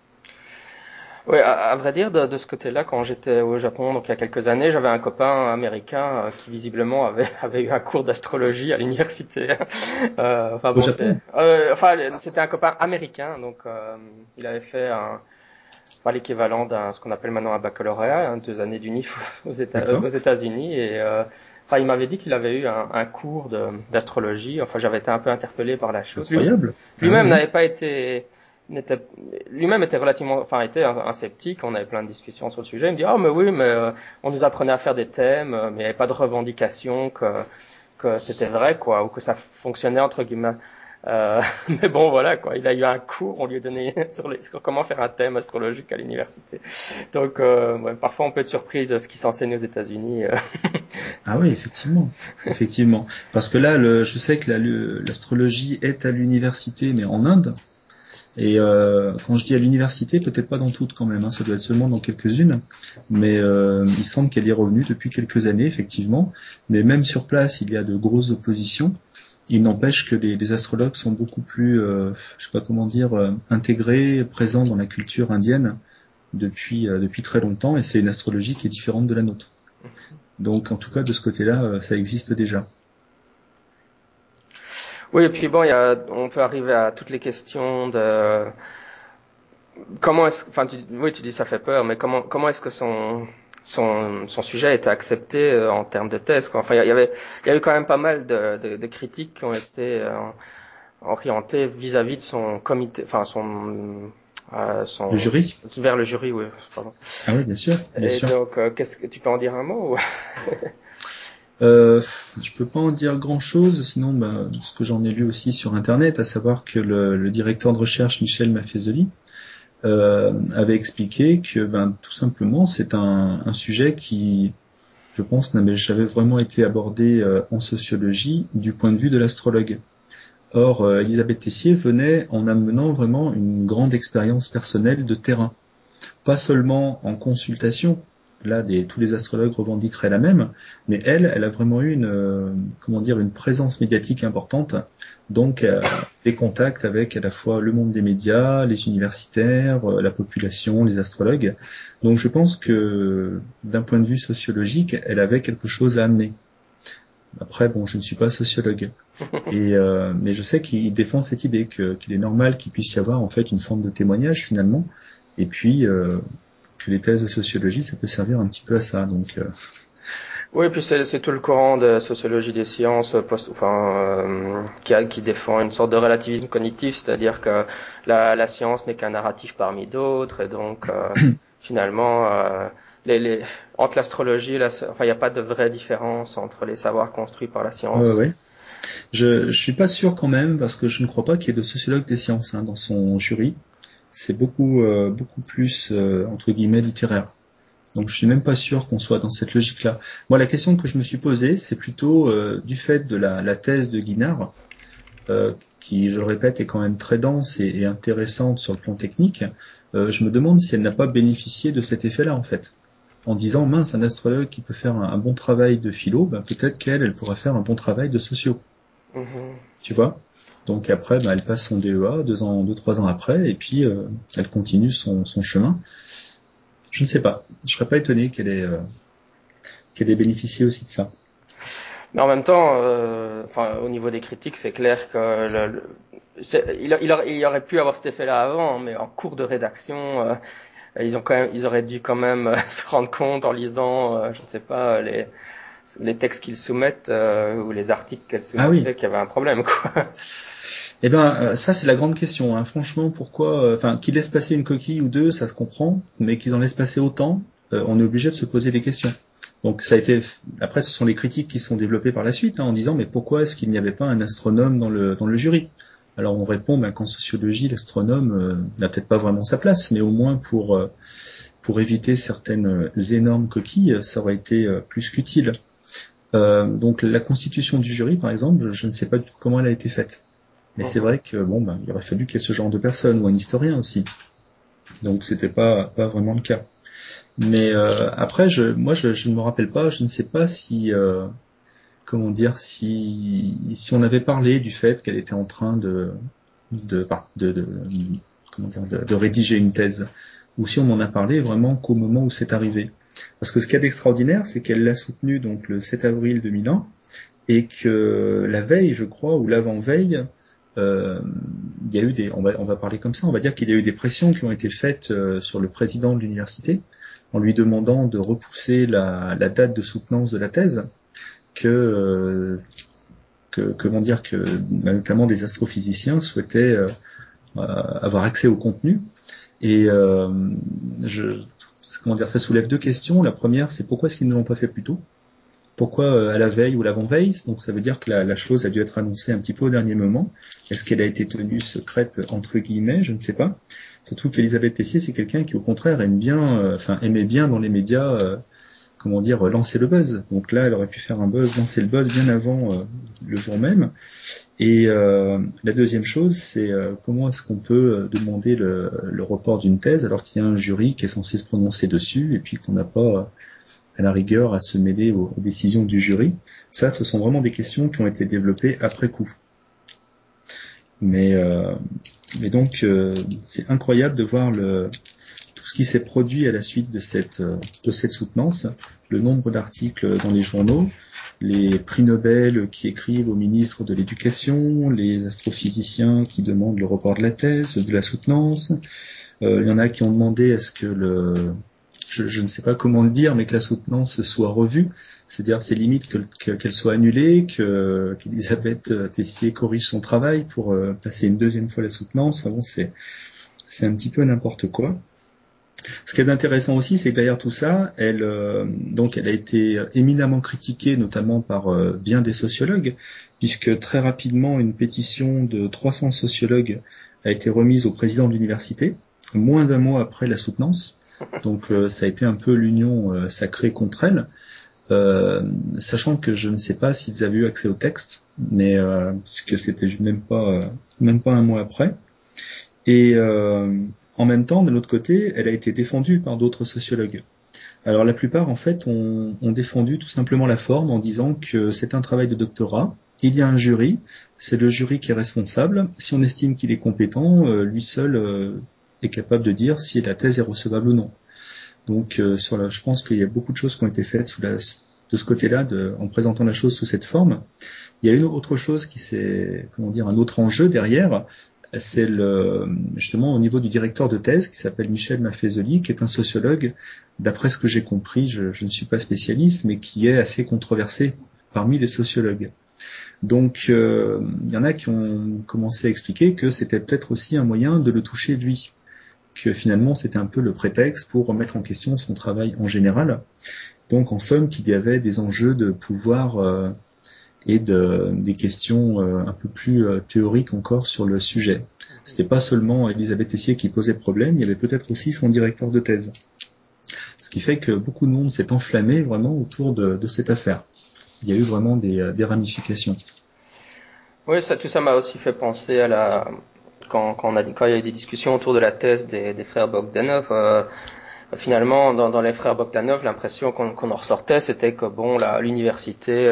Speaker 1: Oui, à vrai dire, de ce côté-là, quand j'étais au Japon, donc il y a quelques années, j'avais un copain américain qui visiblement avait eu un cours d'astrologie à l'université.
Speaker 2: Au Japon?
Speaker 1: C'était un copain américain, donc il avait fait l'équivalent d'un ce qu'on appelle maintenant un baccalauréat, 2 années d'UNIF aux États-Unis, et il m'avait dit qu'il avait eu un cours d'astrologie. Enfin, j'avais été un peu interpellé par la chose.
Speaker 2: Incroyable.
Speaker 1: Lui-même n'avait pas été lui-même était était un sceptique. On avait plein de discussions sur le sujet. Il me dit, mais oui, mais on nous apprenait à faire des thèmes, mais il n'y avait pas de revendication que c'était vrai, quoi, ou que ça fonctionnait entre guillemets. Mais bon, voilà, quoi. Il a eu un cours, on lui a donné sur comment faire un thème astrologique à l'université. Donc, parfois, on peut être surpris de ce qui s'enseigne aux États-Unis.
Speaker 2: Ah oui, effectivement. Parce que là, je sais que l'astrologie est à l'université, mais en Inde. Et quand je dis à l'université, peut-être pas dans toutes quand même, ça doit être seulement dans quelques-unes, mais il semble qu'elle y est revenue depuis quelques années, effectivement, mais même sur place, il y a de grosses oppositions. Il n'empêche que les astrologues sont beaucoup plus, je sais pas comment dire, intégrés, présents dans la culture indienne depuis très longtemps, et c'est une astrologie qui est différente de la nôtre. Donc en tout cas, de ce côté-là, ça existe déjà.
Speaker 1: Oui, et puis bon, on peut arriver à toutes les questions de tu dis ça fait peur, mais comment est-ce que son sujet a été accepté en termes de thèse, quoi. Enfin, il y a eu quand même pas mal de critiques qui ont été orientées vis-à-vis de son comité,
Speaker 2: Le jury?
Speaker 1: vers le jury, oui, pardon.
Speaker 2: Ah oui, bien sûr, bien
Speaker 1: Et
Speaker 2: sûr.
Speaker 1: donc, qu'est-ce que tu peux en dire un mot?
Speaker 2: Je peux pas en dire grand-chose, sinon ce que j'en ai lu aussi sur Internet, à savoir que le directeur de recherche Michel Maffezoli avait expliqué que tout simplement c'est un sujet qui, je pense, n'avait jamais vraiment été abordé en sociologie du point de vue de l'astrologue. Or, Elisabeth Tessier venait en amenant vraiment une grande expérience personnelle de terrain. Pas seulement en consultation, là tous les astrologues revendiqueraient la même, mais elle a vraiment eu une présence médiatique importante, donc des contacts avec à la fois le monde des médias, les universitaires, la population, les astrologues. Donc je pense que d'un point de vue sociologique, elle avait quelque chose à amener. Après, bon, je ne suis pas sociologue, mais je sais qu'il défend cette idée qu'il est normal qu'il puisse y avoir en fait une forme de témoignage finalement, et puis que les thèses de sociologie, ça peut servir un petit peu à ça. Donc,
Speaker 1: Oui, puis c'est tout le courant de sociologie des sciences qui défend une sorte de relativisme cognitif, c'est-à-dire que la science n'est qu'un narratif parmi d'autres, et donc finalement les, les, entre l'astrologie, il n'y a pas de vraie différence entre les savoirs construits par la science.
Speaker 2: ouais. Je suis pas sûr quand même parce que je ne crois pas qu'il y ait de sociologue des sciences dans son jury. C'est beaucoup plus entre guillemets littéraire. Donc je suis même pas sûr qu'on soit dans cette logique-là. Moi, la question que je me suis posée, c'est plutôt du fait de la thèse de Guinard, qui, je le répète, est quand même très dense et intéressante sur le plan technique. Je me demande si elle n'a pas bénéficié de cet effet-là, en fait. En disant, mince, un astrologue qui peut faire un bon travail de philo, ben, peut-être elle pourra faire un bon travail de socio.
Speaker 1: Mhm.
Speaker 2: Tu vois? Donc après, ben, elle passe son DEA 2, 3 ans après, et puis elle continue son chemin. Je ne sais pas. Je serais pas étonné qu'elle ait bénéficié aussi de ça.
Speaker 1: Mais en même temps, au niveau des critiques, c'est clair que il aurait pu avoir cet effet-là avant, mais en cours de rédaction, ils auraient dû quand même se rendre compte en lisant, je ne sais pas, les textes qu'ils soumettent ou les articles qu'elles
Speaker 2: Ah oui.
Speaker 1: soumettaient, qu'il y avait un problème, quoi.
Speaker 2: Eh ben, ça c'est la grande question. Hein. Franchement, pourquoi, qu'ils laissent passer une coquille ou deux, ça se comprend, mais qu'ils en laissent passer autant, on est obligé de se poser des questions. Donc ça a été. Après, ce sont les critiques qui sont développées par la suite, en disant mais pourquoi est-ce qu'il n'y avait pas un astronome dans le jury? Alors on répond qu'en sociologie, l'astronome n'a peut-être pas vraiment sa place, mais au moins pour éviter certaines énormes coquilles, ça aurait été plus qu'utile. Donc la constitution du jury, par exemple, je ne sais pas du tout comment elle a été faite. Mais c'est
Speaker 1: Mhm.
Speaker 2: vrai que il aurait fallu qu'il y ait ce genre de personne ou un historien aussi. Donc c'était pas vraiment le cas. Mais après, je ne me rappelle pas, je ne sais pas si si on avait parlé du fait qu'elle était en train de comment dire de rédiger une thèse ou si on en a parlé vraiment qu'au moment où c'est arrivé. Parce que ce qu'il y a d'extraordinaire, c'est qu'elle l'a soutenu donc le 7 avril 2001 et que la veille, je crois, ou l'avant-veille, euh, il y a eu on va parler comme ça, on va dire qu'il y a eu des pressions qui ont été faites sur le président de l'université en lui demandant de repousser la date de soutenance de la thèse, comment dire que notamment des astrophysiciens souhaitaient avoir accès au contenu. Et je, comment dire, ça soulève deux questions. La première, c'est pourquoi est-ce qu'ils ne l'ont pas fait plus tôt? Pourquoi à la veille ou l'avant-veille? Donc ça veut dire que la chose a dû être annoncée un petit peu au dernier moment. Est-ce qu'elle a été tenue secrète entre guillemets? Je ne sais pas. Surtout qu'Elisabeth Tessier, c'est quelqu'un qui au contraire aimait bien dans les médias, lancer le buzz. Donc là, elle aurait pu faire un buzz, lancer le buzz bien avant le jour même. Et la deuxième chose, c'est comment est-ce qu'on peut demander le report d'une thèse alors qu'il y a un jury qui est censé se prononcer dessus et puis qu'on n'a pas à la rigueur à se mêler aux décisions du jury. Ça, ce sont vraiment des questions qui ont été développées après coup. Mais, euh, mais donc, c'est incroyable de voir tout ce qui s'est produit à la suite de cette soutenance, le nombre d'articles dans les journaux, les prix Nobel qui écrivent au ministre de l'Éducation, les astrophysiciens qui demandent le report de la thèse, de la soutenance. Il y en a qui ont demandé à ce que je ne sais pas comment le dire, mais que la soutenance soit revue. C'est-à-dire, c'est limite qu'elle soit annulée, qu'Elisabeth Tessier corrige son travail pour passer une deuxième fois la soutenance. Bon, c'est un petit peu n'importe quoi. Ce qui est intéressant aussi, c'est que derrière tout ça, elle a été éminemment critiquée, notamment par bien des sociologues, puisque très rapidement, une pétition de 300 sociologues a été remise au président de l'université, moins d'un mois après la soutenance. Donc ça a été un peu l'union sacrée contre elle. sachant que je ne sais pas s'ils avaient eu accès au texte, mais parce que c'était même pas un mois après. Et en même temps, de l'autre côté, elle a été défendue par d'autres sociologues. Alors la plupart, en fait, ont défendu tout simplement la forme en disant que c'est un travail de doctorat, il y a un jury, c'est le jury qui est responsable. Si on estime qu'il est compétent, lui seul est capable de dire si la thèse est recevable ou non. Donc je pense qu'il y a beaucoup de choses qui ont été faites de ce côté-là, en présentant la chose sous cette forme. Il y a une autre chose qui c'est, comment dire, un autre enjeu derrière, c'est justement au niveau du directeur de thèse qui s'appelle Michel Maffezoli, qui est un sociologue, d'après ce que j'ai compris, je ne suis pas spécialiste, mais qui est assez controversé parmi les sociologues. Donc il y en a qui ont commencé à expliquer que c'était peut-être aussi un moyen de le toucher lui, que finalement c'était un peu le prétexte pour remettre en question son travail en général. Donc en somme qu'il y avait des enjeux de pouvoir et des questions un peu plus théoriques encore sur le sujet. C'était pas seulement Elisabeth Tessier qui posait problème, il y avait peut-être aussi son directeur de thèse. Ce qui fait que beaucoup de monde s'est enflammé vraiment autour de cette affaire. Il y a eu vraiment des ramifications.
Speaker 1: Oui, tout ça m'a aussi fait penser à quand il y a eu des discussions autour de la thèse des frères Bogdanov. Finalement, dans les frères Bogdanov, l'impression qu'on en ressortait, c'était que bon, l'université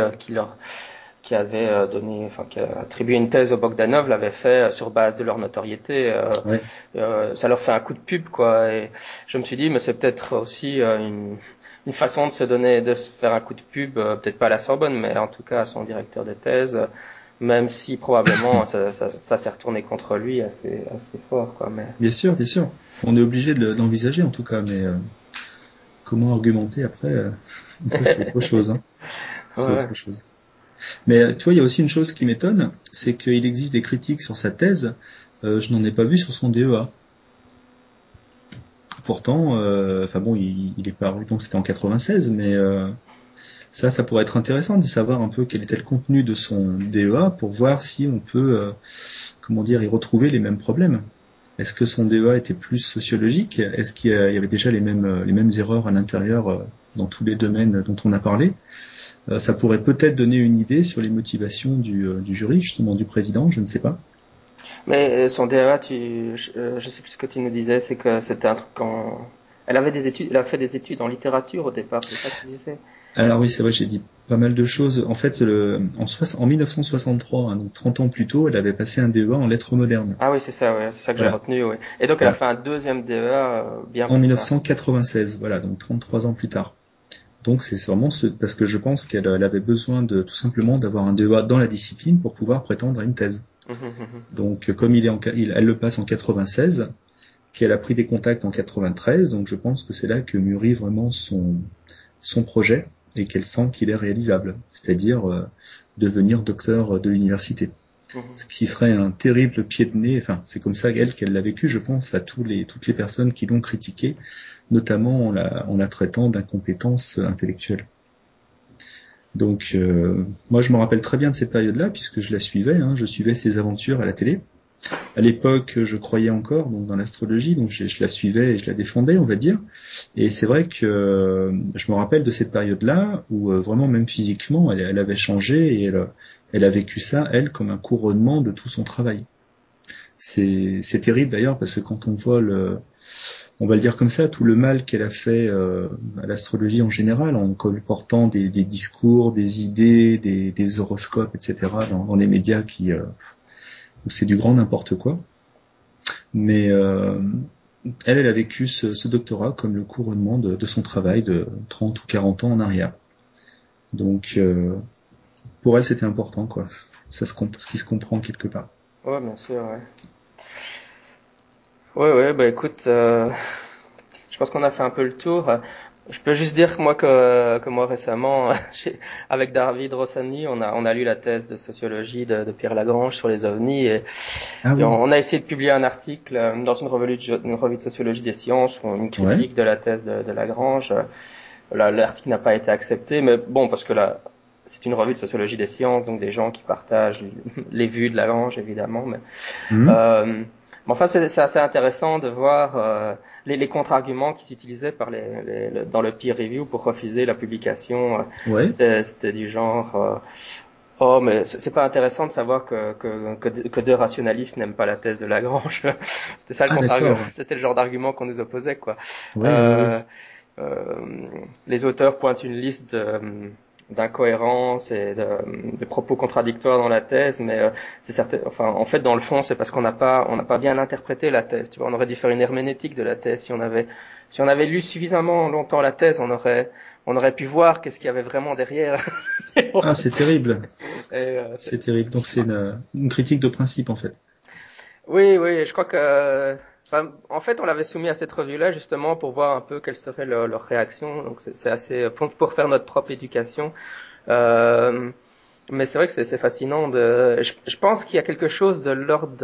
Speaker 1: qui avait qui a attribué une thèse aux Bogdanov l'avait fait sur base de leur notoriété.
Speaker 2: Ouais.
Speaker 1: Ça leur fait un coup de pub, quoi. Et je me suis dit, mais c'est peut-être aussi une façon de se faire un coup de pub, peut-être pas à la Sorbonne, mais en tout cas à son directeur de thèse, même si probablement ça s'est retourné contre lui assez fort, quoi. Mais
Speaker 2: Bien sûr, bien sûr. On est obligé d'envisager en tout cas, mais comment argumenter après, ça c'est autre chose. Hein. C'est
Speaker 1: ouais.
Speaker 2: autre chose. Mais tu vois, il y a aussi une chose qui m'étonne, c'est qu'il existe des critiques sur sa thèse. Je n'en ai pas vu sur son DEA. Pourtant, enfin bon, il est paru, donc c'était en 96, mais ça pourrait être intéressant de savoir un peu quel était le contenu de son DEA pour voir si on peut, comment dire, y retrouver les mêmes problèmes. Est-ce que son DEA était plus sociologique? Est-ce qu'il y avait déjà les mêmes erreurs à l'intérieur dans tous les domaines dont on a parlé? Ça pourrait peut-être donner une idée sur les motivations du jury, justement du président, je ne sais pas.
Speaker 1: Mais son DEA, je sais plus ce que tu nous disais, c'est que c'était un truc elle a fait des études en littérature au départ, c'est ça que tu disais?
Speaker 2: Alors oui, c'est vrai, j'ai dit pas mal de choses. En fait, en 1963, hein, donc 30 ans plus tôt, elle avait passé un DEA en lettres modernes.
Speaker 1: Ah oui, c'est ça, ouais, c'est ça que j'ai
Speaker 2: Voilà,
Speaker 1: retenu, oui. Et donc elle a
Speaker 2: voilà.
Speaker 1: fait un deuxième DEA bien
Speaker 2: En
Speaker 1: plus tard.
Speaker 2: 1996, voilà, donc 33 ans plus tard. Donc c'est vraiment parce que je pense qu'elle avait besoin de tout simplement d'avoir un DEA dans la discipline pour pouvoir prétendre à une thèse.
Speaker 1: Mhm, mhm.
Speaker 2: Donc comme elle le passe en 96, qu'elle a pris des contacts en 93, donc je pense que c'est là que mûrit vraiment son projet et qu'elle sent qu'il est réalisable, c'est-à-dire devenir docteur de l'université.
Speaker 1: Mhm.
Speaker 2: Ce qui serait un terrible pied de nez, enfin c'est comme ça qu'elle l'a vécu, je pense, à toutes les personnes qui l'ont critiqué, notamment en la traitant d'incompétence intellectuelle. Donc moi je me rappelle très bien de cette période-là puisque je la suivais, hein, je suivais ses aventures à la télé. À l'époque, je croyais encore donc dans l'astrologie, donc je la suivais et je la défendais, on va dire. Et c'est vrai que je me rappelle de cette période-là où vraiment même physiquement, elle avait changé et elle a vécu ça, elle, comme un couronnement de tout son travail. C'est terrible d'ailleurs parce que quand on voit on va le dire comme ça, tout le mal qu'elle a fait à l'astrologie en général, en colportant des discours, des idées, des horoscopes, etc. dans les médias où c'est du grand n'importe quoi. Mais elle a vécu ce doctorat comme le couronnement de son travail de 30 ou 40 ans en arrière. Donc pour elle c'était important quoi. Ce qui se comprend quelque part.
Speaker 1: Ouais, bien sûr, ouais. Ouais, ouais, bah écoute, je pense qu'on a fait un peu le tour. Je peux juste dire que moi récemment, avec David Rossani, on a lu la thèse de sociologie de Pierre Lagrange sur les ovnis
Speaker 2: Ah
Speaker 1: et
Speaker 2: oui,
Speaker 1: on a essayé de publier un article dans une revue de sociologie des sciences, ou une
Speaker 2: ouais.
Speaker 1: critique de la thèse de Lagrange. L'article n'a pas été accepté, mais bon, parce que là, c'est une revue de sociologie des sciences, donc des gens qui partagent les vues de Lagrange, évidemment.
Speaker 2: Mhm.
Speaker 1: Euh, Mais enfin, c'est assez intéressant de voir les contre-arguments qui s'utilisaient par dans le peer review pour refuser la publication.
Speaker 2: Ouais.
Speaker 1: C'était du genre, oh, mais c'est pas intéressant de savoir que deux rationalistes n'aiment pas la thèse de Lagrange. C'était ça le
Speaker 2: Ah
Speaker 1: contre-argument.
Speaker 2: d'accord.
Speaker 1: C'était le genre d'argument qu'on nous opposait, quoi.
Speaker 2: Oui, oui, oui.
Speaker 1: Euh, euh, les auteurs pointent une liste d'incohérences et de propos contradictoires dans la thèse, mais c'est certain. Enfin, en fait, dans le fond, c'est parce on n'a pas bien interprété la thèse. Tu vois, on aurait dû faire une herméneutique de la thèse si on avait lu suffisamment longtemps la thèse, on aurait pu voir qu'est-ce qu'il y avait vraiment derrière.
Speaker 2: Ah, c'est terrible.
Speaker 1: Et,
Speaker 2: C'est terrible. Donc c'est une critique de principe en fait.
Speaker 1: oui, oui, je crois enfin, en fait, on l'avait soumis à cette revue-là justement pour voir un peu quelle serait leur réaction. Donc, c'est assez pour faire notre propre éducation. Euh, mais c'est vrai que c'est fascinant. Je pense qu'il y a quelque chose de l'ordre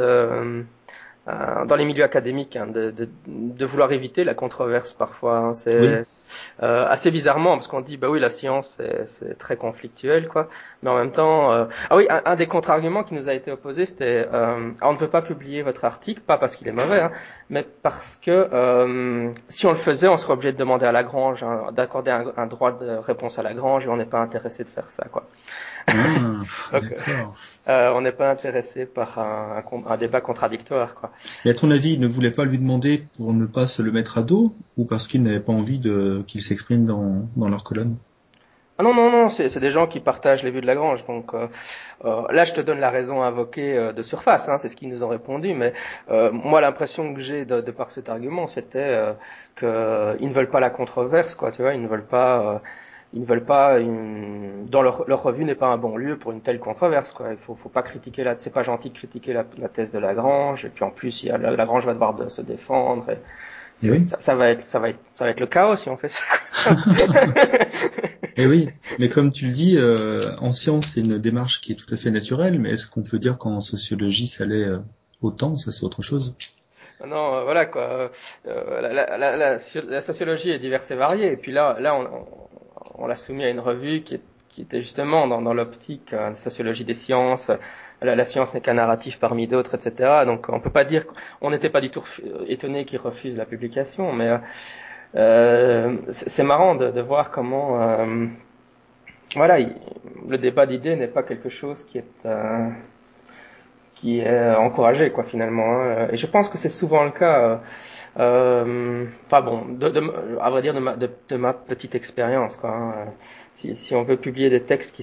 Speaker 1: dans les milieux académiques de vouloir éviter la controverse parfois. Hein.
Speaker 2: Oui.
Speaker 1: C'est assez bizarrement, parce qu'on dit, bah oui, la science, c'est très conflictuel, quoi. Mais en même temps, ah oui, un des contre-arguments qui nous a été opposé, c'était, on ne peut pas publier votre article, pas parce qu'il est mauvais, hein, mais parce que si on le faisait, on serait obligé de demander à Lagrange, hein, d'accorder un droit de réponse à Lagrange, et on n'est pas intéressé de faire ça, quoi.
Speaker 2: Ah,
Speaker 1: Donc,
Speaker 2: d'accord.
Speaker 1: on n'est pas intéressé par un débat contradictoire, quoi.
Speaker 2: Et à ton avis, ils ne voulaient pas lui demander pour ne pas se le mettre à dos ou parce qu'ils n'avaient pas envie qu'il s'exprime dans leur colonne?
Speaker 1: Ah non, non, non, c'est des gens qui partagent les vues de Lagrange. Donc là, je te donne la raison invoquée de surface, hein, c'est ce qu'ils nous ont répondu. Mais moi, l'impression que j'ai de par cet argument, c'était qu'ils ne veulent pas la controverse, quoi. Tu vois, ils ne veulent pas dans leur revue n'est pas un bon lieu pour une telle controverse, quoi. Faut pas critiquer c'est pas gentil de critiquer la thèse de Lagrange. Et puis en plus, Lagrange va devoir se défendre. Et
Speaker 2: Eh oui.
Speaker 1: ça va être le chaos si on fait ça.
Speaker 2: Eh oui. Mais comme tu le dis, en science, c'est une démarche qui est tout à fait naturelle, mais est-ce qu'on peut dire qu'en sociologie, ça l'est autant? Ça, c'est autre chose.
Speaker 1: Non, voilà quoi. La sociologie est diverse et variée. Et puis là, on l'a soumis à une revue qui était justement dans l'optique de sociologie des sciences. La science n'est qu'un narratif parmi d'autres, etc. Donc on peut pas dire qu'on n'était pas du tout étonné qu'ils refusent la publication, mais c'est marrant de voir comment, voilà, le débat d'idées n'est pas quelque chose qui est encouragé quoi finalement. Hein. Et je pense que c'est souvent le cas. Enfin bon, à vrai dire de ma petite expérience quoi. Hein. Si on veut publier des textes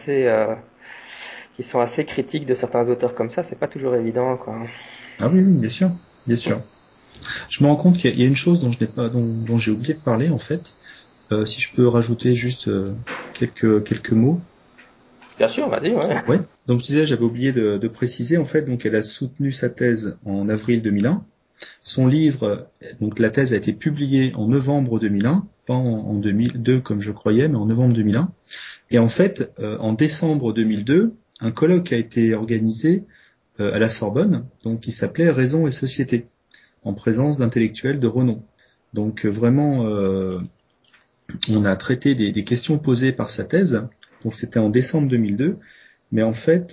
Speaker 1: qui sont assez critiques de certains auteurs comme ça, c'est pas toujours évident quoi.
Speaker 2: Ah oui, oui, bien sûr, bien sûr. Je me rends compte qu'il y a une chose dont je n'ai pas, dont j'ai oublié de parler en fait. Si je peux rajouter juste quelques mots.
Speaker 1: Bien sûr, vas-y. Ouais.
Speaker 2: Ouais. Donc je disais, j'avais oublié de préciser en fait. Donc elle a soutenu sa thèse en avril 2001. Son livre, donc la thèse a été publiée en novembre 2001, pas en 2002 comme je croyais, mais en novembre 2001. Et en fait, en décembre 2002, un colloque a été organisé à la Sorbonne, donc qui s'appelait Raison et Société, en présence d'intellectuels de renom. Donc vraiment, on a traité des questions posées par sa thèse. Donc c'était en décembre 2002, mais en fait,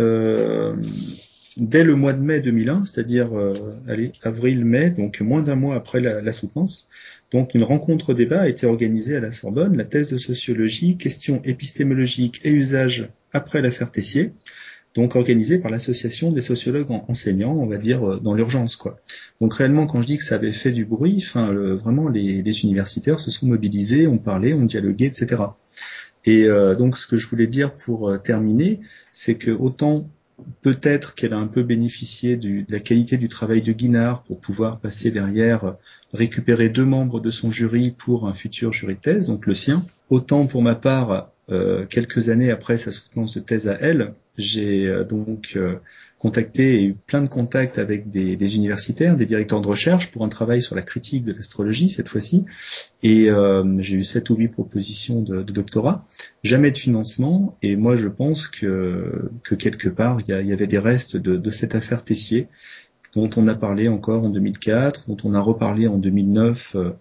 Speaker 2: dès le mois de mai 2001, c'est-à-dire avril-mai, donc moins d'un mois après la soutenance, donc une rencontre débat a été organisée à la Sorbonne, la thèse de sociologie, questions épistémologiques et usages après l'affaire Tessier, donc organisée par l'association des sociologues enseignants, on va dire dans l'urgence quoi. Donc réellement, quand je dis que ça avait fait du bruit, enfin vraiment les universitaires se sont mobilisés, ont parlé, ont dialogué, etc. Et donc ce que je voulais dire pour terminer, c'est que autant peut-être qu'elle a un peu bénéficié de la qualité du travail de Guinard pour pouvoir passer derrière, récupérer 2 membres de son jury pour un futur jury de thèse, donc le sien. Autant pour ma part, quelques années après sa soutenance de thèse à elle, j'ai contacté et eu plein de contacts avec des universitaires, des directeurs de recherche pour un travail sur la critique de l'astrologie cette fois-ci. Et j'ai eu 7 ou 8 propositions de doctorat, jamais de financement, et moi je pense que quelque part il y avait des restes de cette affaire Tessier, dont on a parlé encore en 2004, dont on a reparlé en 2009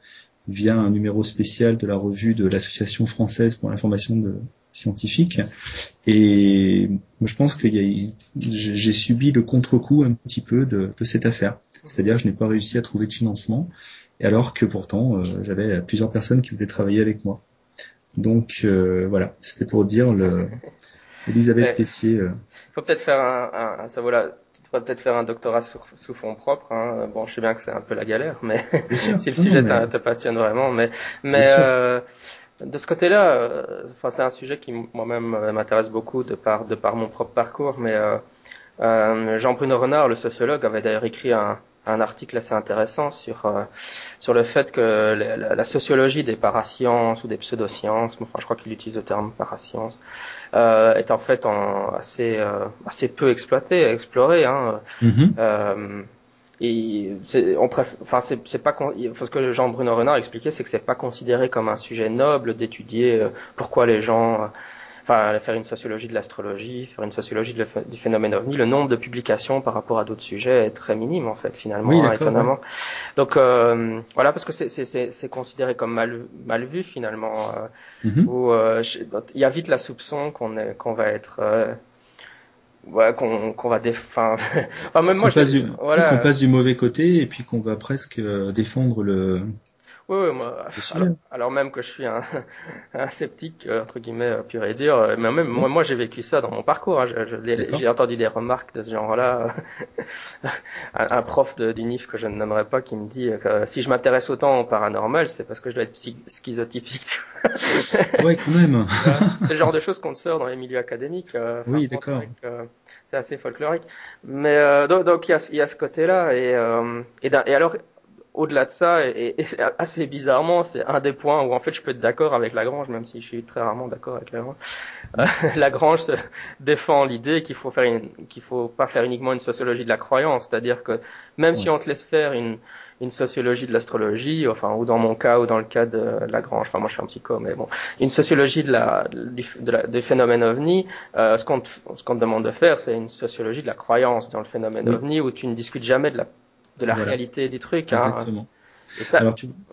Speaker 2: via un numéro spécial de la revue de l'Association française pour l'information scientifique. Et moi, je pense que j'ai subi le contre-coup un petit peu de cette affaire. C'est-à-dire que je n'ai pas réussi à trouver de financement, et alors que pourtant, j'avais plusieurs personnes qui voulaient travailler avec moi. Donc voilà, c'était pour dire Elisabeth Tessier.
Speaker 1: Faut peut-être faire ça voilà. Tu devrais peut-être faire un doctorat sous fonds propres. Hein. Bon, je sais bien que c'est un peu la galère, mais
Speaker 2: Bien sûr.
Speaker 1: si le sujet te passionne vraiment, mais de ce côté-là, enfin c'est un sujet qui moi-même m'intéresse beaucoup de par mon propre parcours, mais Jean-Bruno Renard, le sociologue, avait d'ailleurs écrit un article assez intéressant sur le fait que la sociologie des parasciences ou des pseudosciences, enfin je crois qu'il utilise le terme parasciences, est en fait assez peu exploitée, explorée. Hein. Et c'est pas ce que Jean-Bruno Renard expliquait, c'est que c'est pas considéré comme un sujet noble d'étudier pourquoi les gens faire une sociologie de l'astrologie, faire une sociologie du phénomène ovni. Le nombre de publications par rapport à d'autres sujets est très minime en fait finalement,
Speaker 2: oui,
Speaker 1: étonnamment.
Speaker 2: Ouais.
Speaker 1: Donc voilà, parce que c'est considéré comme mal vu finalement. Où il y a vite la soupçon qu'on va être qu'on va même moi
Speaker 2: qu'on passe du mauvais côté et puis qu'on va presque défendre le
Speaker 1: moi, alors même que je suis un sceptique entre guillemets pur et dur, mais même moi j'ai vécu ça dans mon parcours. Hein, j'ai entendu des remarques de ce genre-là. Un prof d'UNIF que je ne nommerai pas qui me dit que si je m'intéresse autant au paranormal, c'est parce que je dois être schizotypique.
Speaker 2: Ouais, quand même.
Speaker 1: C'est le genre de choses qu'on te sort dans les milieux académiques.
Speaker 2: Oui, d'accord.
Speaker 1: C'est assez folklorique. Mais donc il y a ce côté-là et alors au-delà de ça, et assez bizarrement, c'est un des points où en fait je peux être d'accord avec Lagrange, même si je suis très rarement d'accord avec Lagrange. Lagrange défend l'idée qu'il faut pas faire uniquement une sociologie de la croyance, c'est-à-dire que même si on te laisse faire une sociologie de l'astrologie, enfin ou dans mon cas ou dans le cas de Lagrange, enfin moi je suis un psycho, mais bon, une sociologie du phénomène ovni, ce qu'on te demande de faire, c'est une sociologie de la croyance dans le phénomène ovni où tu ne discutes jamais de la réalité du truc.
Speaker 2: Exactement.
Speaker 1: Hein. Et ça,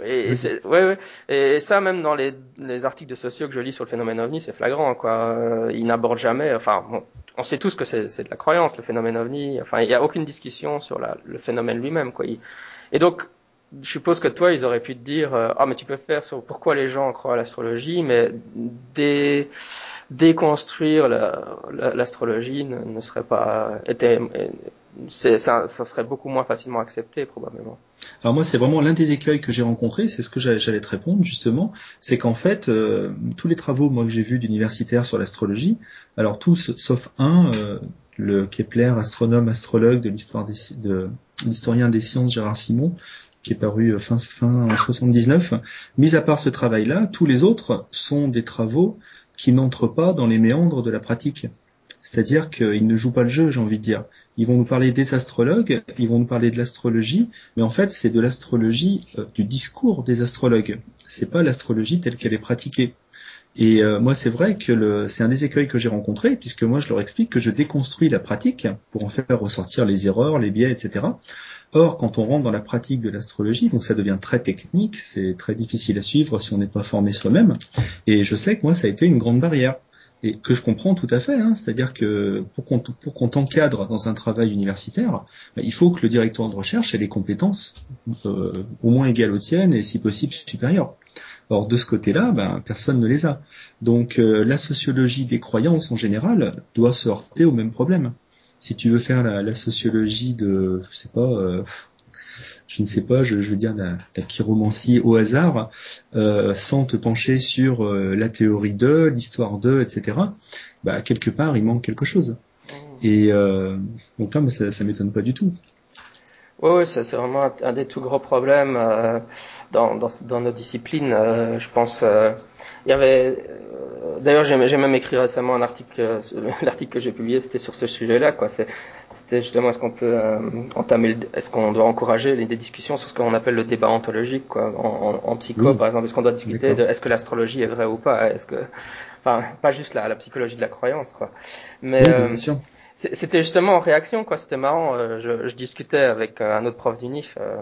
Speaker 1: et ça même dans les articles de sociaux que je lis sur le phénomène ovni, c'est flagrant, quoi. Ils n'abordent jamais. Enfin, bon, on sait tous que c'est de la croyance, le phénomène ovni. Enfin, il n'y a aucune discussion sur le phénomène lui-même, quoi. Et donc, je suppose que toi, ils auraient pu te dire, mais tu peux faire sur pourquoi les gens croient à l'astrologie, mais déconstruire l'astrologie ne serait pas ça serait beaucoup moins facilement accepté probablement.
Speaker 2: Alors moi, c'est vraiment l'un des écueils que j'ai rencontrés, c'est ce que j'allais te répondre justement, c'est qu'en fait, tous les travaux moi que j'ai vus d'universitaires sur l'astrologie, alors tous sauf un, le Kepler, astronome, astrologue de l'historien des sciences Gérard Simon, qui est paru fin 79. Mis à part ce travail-là, tous les autres sont des travaux qui n'entrent pas dans les méandres de la pratique. C'est-à-dire qu'ils ne jouent pas le jeu, j'ai envie de dire. Ils vont nous parler des astrologues, ils vont nous parler de l'astrologie, mais en fait, c'est de l'astrologie, du discours des astrologues. C'est pas l'astrologie telle qu'elle est pratiquée. Et moi, c'est vrai que c'est un des écueils que j'ai rencontrés, puisque moi, je leur explique que je déconstruis la pratique pour en faire ressortir les erreurs, les biais, etc. Or, quand on rentre dans la pratique de l'astrologie, donc ça devient très technique, c'est très difficile à suivre si on n'est pas formé soi-même. Et je sais que moi, ça a été une grande barrière. Et que je comprends tout à fait, hein. C'est-à-dire que pour qu'on t'encadre dans un travail universitaire, il faut que le directeur de recherche ait les compétences au moins égales aux tiennes et si possible supérieures. Or, de ce côté-là, personne ne les a. Donc, la sociologie des croyances en général doit se heurter au même problème. Si tu veux faire la sociologie de, je veux dire la chiromancie au hasard, sans te pencher sur la théorie de, l'histoire de, etc., quelque part, il manque quelque chose. Et donc là, ça m'étonne pas du tout.
Speaker 1: Oui, c'est vraiment un des tout gros problèmes dans nos disciplines. Je pense, il y avait. D'ailleurs, j'ai même écrit récemment un article. L'article que j'ai publié, c'était sur ce sujet-là, quoi. C'était justement est-ce qu'on peut est-ce qu'on doit encourager des discussions sur ce qu'on appelle le débat ontologique, quoi. En psycho, par exemple, est-ce qu'on doit discuter de est-ce que l'astrologie est vraie ou pas, enfin, pas juste la psychologie de la croyance, quoi. Mais
Speaker 2: bien sûr.
Speaker 1: C'était justement en réaction, quoi. C'était marrant. Je discutais avec un autre prof d'UNIF.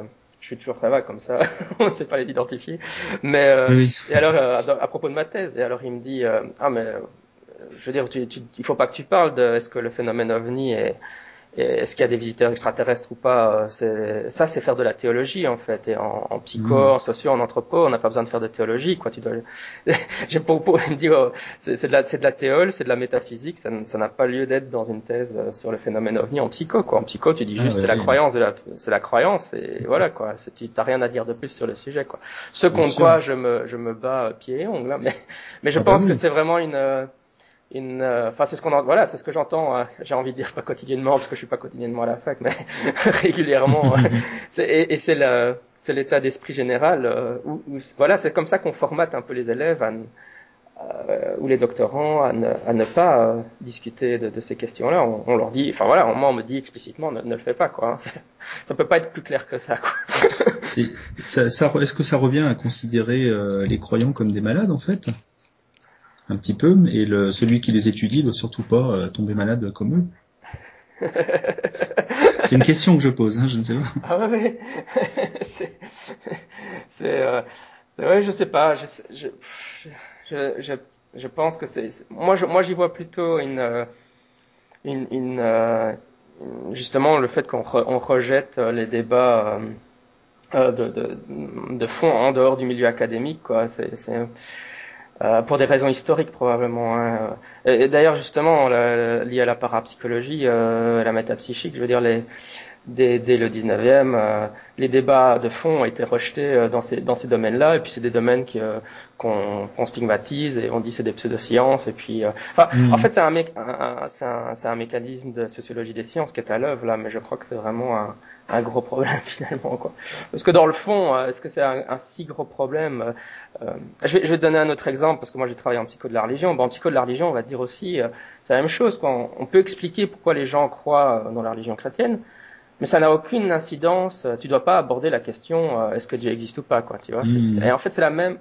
Speaker 1: suis toujours très vague comme ça, on ne sait pas les identifier. Mais
Speaker 2: Oui.
Speaker 1: et alors à propos de ma thèse, et alors il me dit je veux dire, il faut pas que tu parles de est-ce que le phénomène ovni et est-ce qu'il y a des visiteurs extraterrestres ou pas. C'est faire de la théologie en fait. Et en psycho, en socio, en anthropo, on n'a pas besoin de faire de théologie, quoi. Tu dois. Il me dit, c'est de la théole, c'est de la métaphysique. Ça n'a pas lieu d'être dans une thèse sur le phénomène ovni en psycho, quoi. En psycho, tu dis juste c'est la croyance c'est la croyance et voilà quoi. Tu t'as rien à dire de plus sur le sujet, quoi. Ce contre quoi je me bats pieds et ongles, hein, mais je pense que c'est vraiment c'est ce que j'entends, j'ai envie de dire pas quotidiennement parce que je suis pas quotidiennement à la fac, mais régulièrement. C'est l'état d'esprit général voilà, c'est comme ça qu'on formate un peu les élèves ou les doctorants à ne pas discuter de ces questions-là. On leur dit, enfin voilà, moi on me dit explicitement ne le fais pas, quoi. Ça peut pas être plus clair que ça, quoi.
Speaker 2: Est-ce que ça revient à considérer les croyants comme des malades en fait? Un petit peu, et celui qui les étudie doit surtout pas tomber malade comme eux. C'est une question que je pose, hein, je ne sais pas.
Speaker 1: Ah ouais, ouais, je sais pas, je pense que moi j'y vois plutôt justement le fait on rejette les débats de fond en dehors du milieu académique, quoi. Pour des raisons historiques probablement. Hein. Et d'ailleurs justement lié à la parapsychologie, la métapsychique, je veux dire dès le 19e, les débats de fond ont été rejetés dans ces domaines-là, et puis c'est des domaines qu'on stigmatise et on dit c'est des pseudosciences, et puis en fait c'est un mécanisme de sociologie des sciences qui est à l'œuvre là, mais je crois que c'est vraiment un gros problème finalement, quoi. Parce que dans le fond, est-ce que c'est un si gros problème? Je vais te donner un autre exemple, parce que moi j'ai travaillé en psycho de la religion. En psycho de la religion, on va te dire aussi c'est la même chose, quoi. On peut expliquer pourquoi les gens croient dans la religion chrétienne, mais ça n'a aucune incidence. Tu dois pas aborder la question est-ce que Dieu existe ou pas, quoi. Tu vois. Et en fait, c'est la même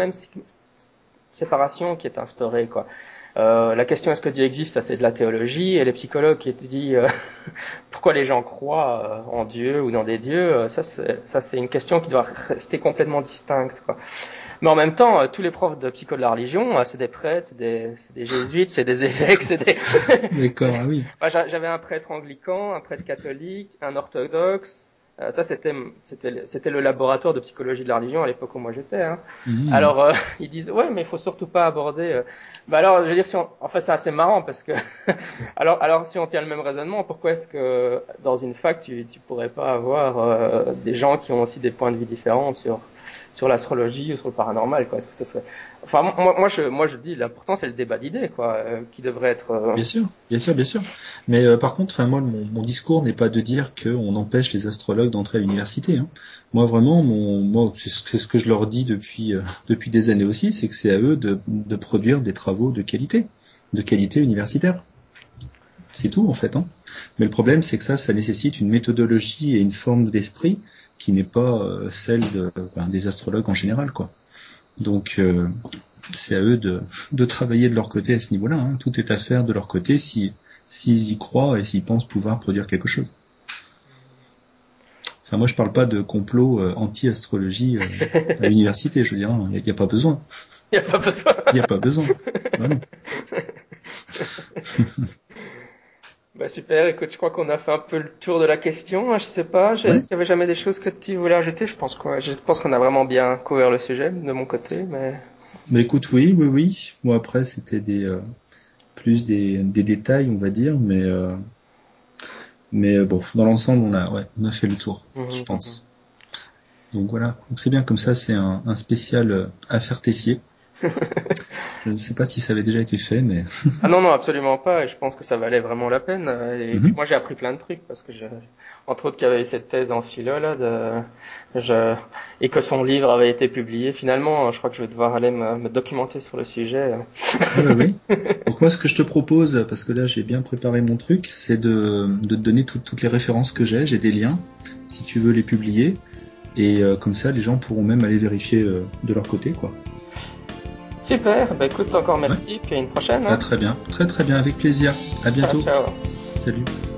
Speaker 1: séparation qui est instaurée, quoi. La question est-ce que Dieu existe, ça c'est de la théologie, et les psychologues qui étudient pourquoi les gens croient en Dieu ou dans des dieux, ça c'est une question qui doit rester complètement distincte, quoi. Mais en même temps, tous les profs de psycho de la religion, c'est des prêtres, c'est des jésuites, c'est des évêques, c'est des...
Speaker 2: D'accord, ah oui.
Speaker 1: J'avais un prêtre anglican, un prêtre catholique, un orthodoxe. Ça, c'était le laboratoire de psychologie de la religion à l'époque où moi j'étais. Hein. Alors, ils disent, ouais, mais il faut surtout pas aborder... alors, je veux dire, en fait, c'est assez marrant parce que... alors, si on tient le même raisonnement, pourquoi est-ce que dans une fac, tu pourrais pas avoir des gens qui ont aussi des points de vue différents sur l'astrologie ou sur le paranormal, quoi? Est-ce que ça serait... Enfin, moi, je dis, l'important, c'est le débat d'idées, quoi, qui devrait être...
Speaker 2: Bien sûr. Mais par contre, moi, mon discours n'est pas de dire qu'on empêche les astrologues d'entrer à l'université. Hein. Moi, vraiment, c'est ce que je leur dis depuis des années aussi, c'est que c'est à eux de produire des travaux de qualité universitaire. C'est tout, en fait. Hein. Mais le problème, c'est que ça nécessite une méthodologie et une forme d'esprit qui n'est pas celle des astrologues en général, quoi. Donc, c'est à eux de travailler de leur côté à ce niveau-là. Hein. Tout est à faire de leur côté s'ils y croient et s'ils pensent pouvoir produire quelque chose. Enfin, moi, je parle pas de complot anti-astrologie à l'université. Je veux dire, il n'y a pas besoin.
Speaker 1: Il n'y a pas besoin.
Speaker 2: Il n'y a pas besoin. Ben non.
Speaker 1: Bah super, écoute, je crois qu'on a fait un peu le tour de la question. Je sais pas, est-ce qu'il y avait jamais des choses que tu voulais ajouter? Je pense qu'on a vraiment bien couvert le sujet de mon côté, mais...
Speaker 2: Mais écoute, oui. Moi, après, c'était plus des détails, on va dire, mais bon, dans l'ensemble, on a fait le tour, je pense. Donc voilà. Donc c'est bien, comme ça, c'est un spécial affaire Tessier. Je ne sais pas si ça avait déjà été fait, mais...
Speaker 1: Ah non, absolument pas, et je pense que ça valait vraiment la peine. Et puis moi, j'ai appris plein de trucs, parce que entre autres, qu'il y avait eu cette thèse en philo, là, et que son livre avait été publié. Finalement, je crois que je vais devoir aller me documenter sur le sujet.
Speaker 2: Ah bah oui. Donc moi, ce que je te propose, parce que là, j'ai bien préparé mon truc, c'est de te donner toutes les références que j'ai des liens, si tu veux les publier, et comme ça, les gens pourront même aller vérifier de leur côté, quoi.
Speaker 1: Super, bah écoute, encore merci, puis à une prochaine.
Speaker 2: Ah,
Speaker 1: Hein.
Speaker 2: très bien, très bien, avec plaisir. À bientôt.
Speaker 1: Ciao.
Speaker 2: Salut.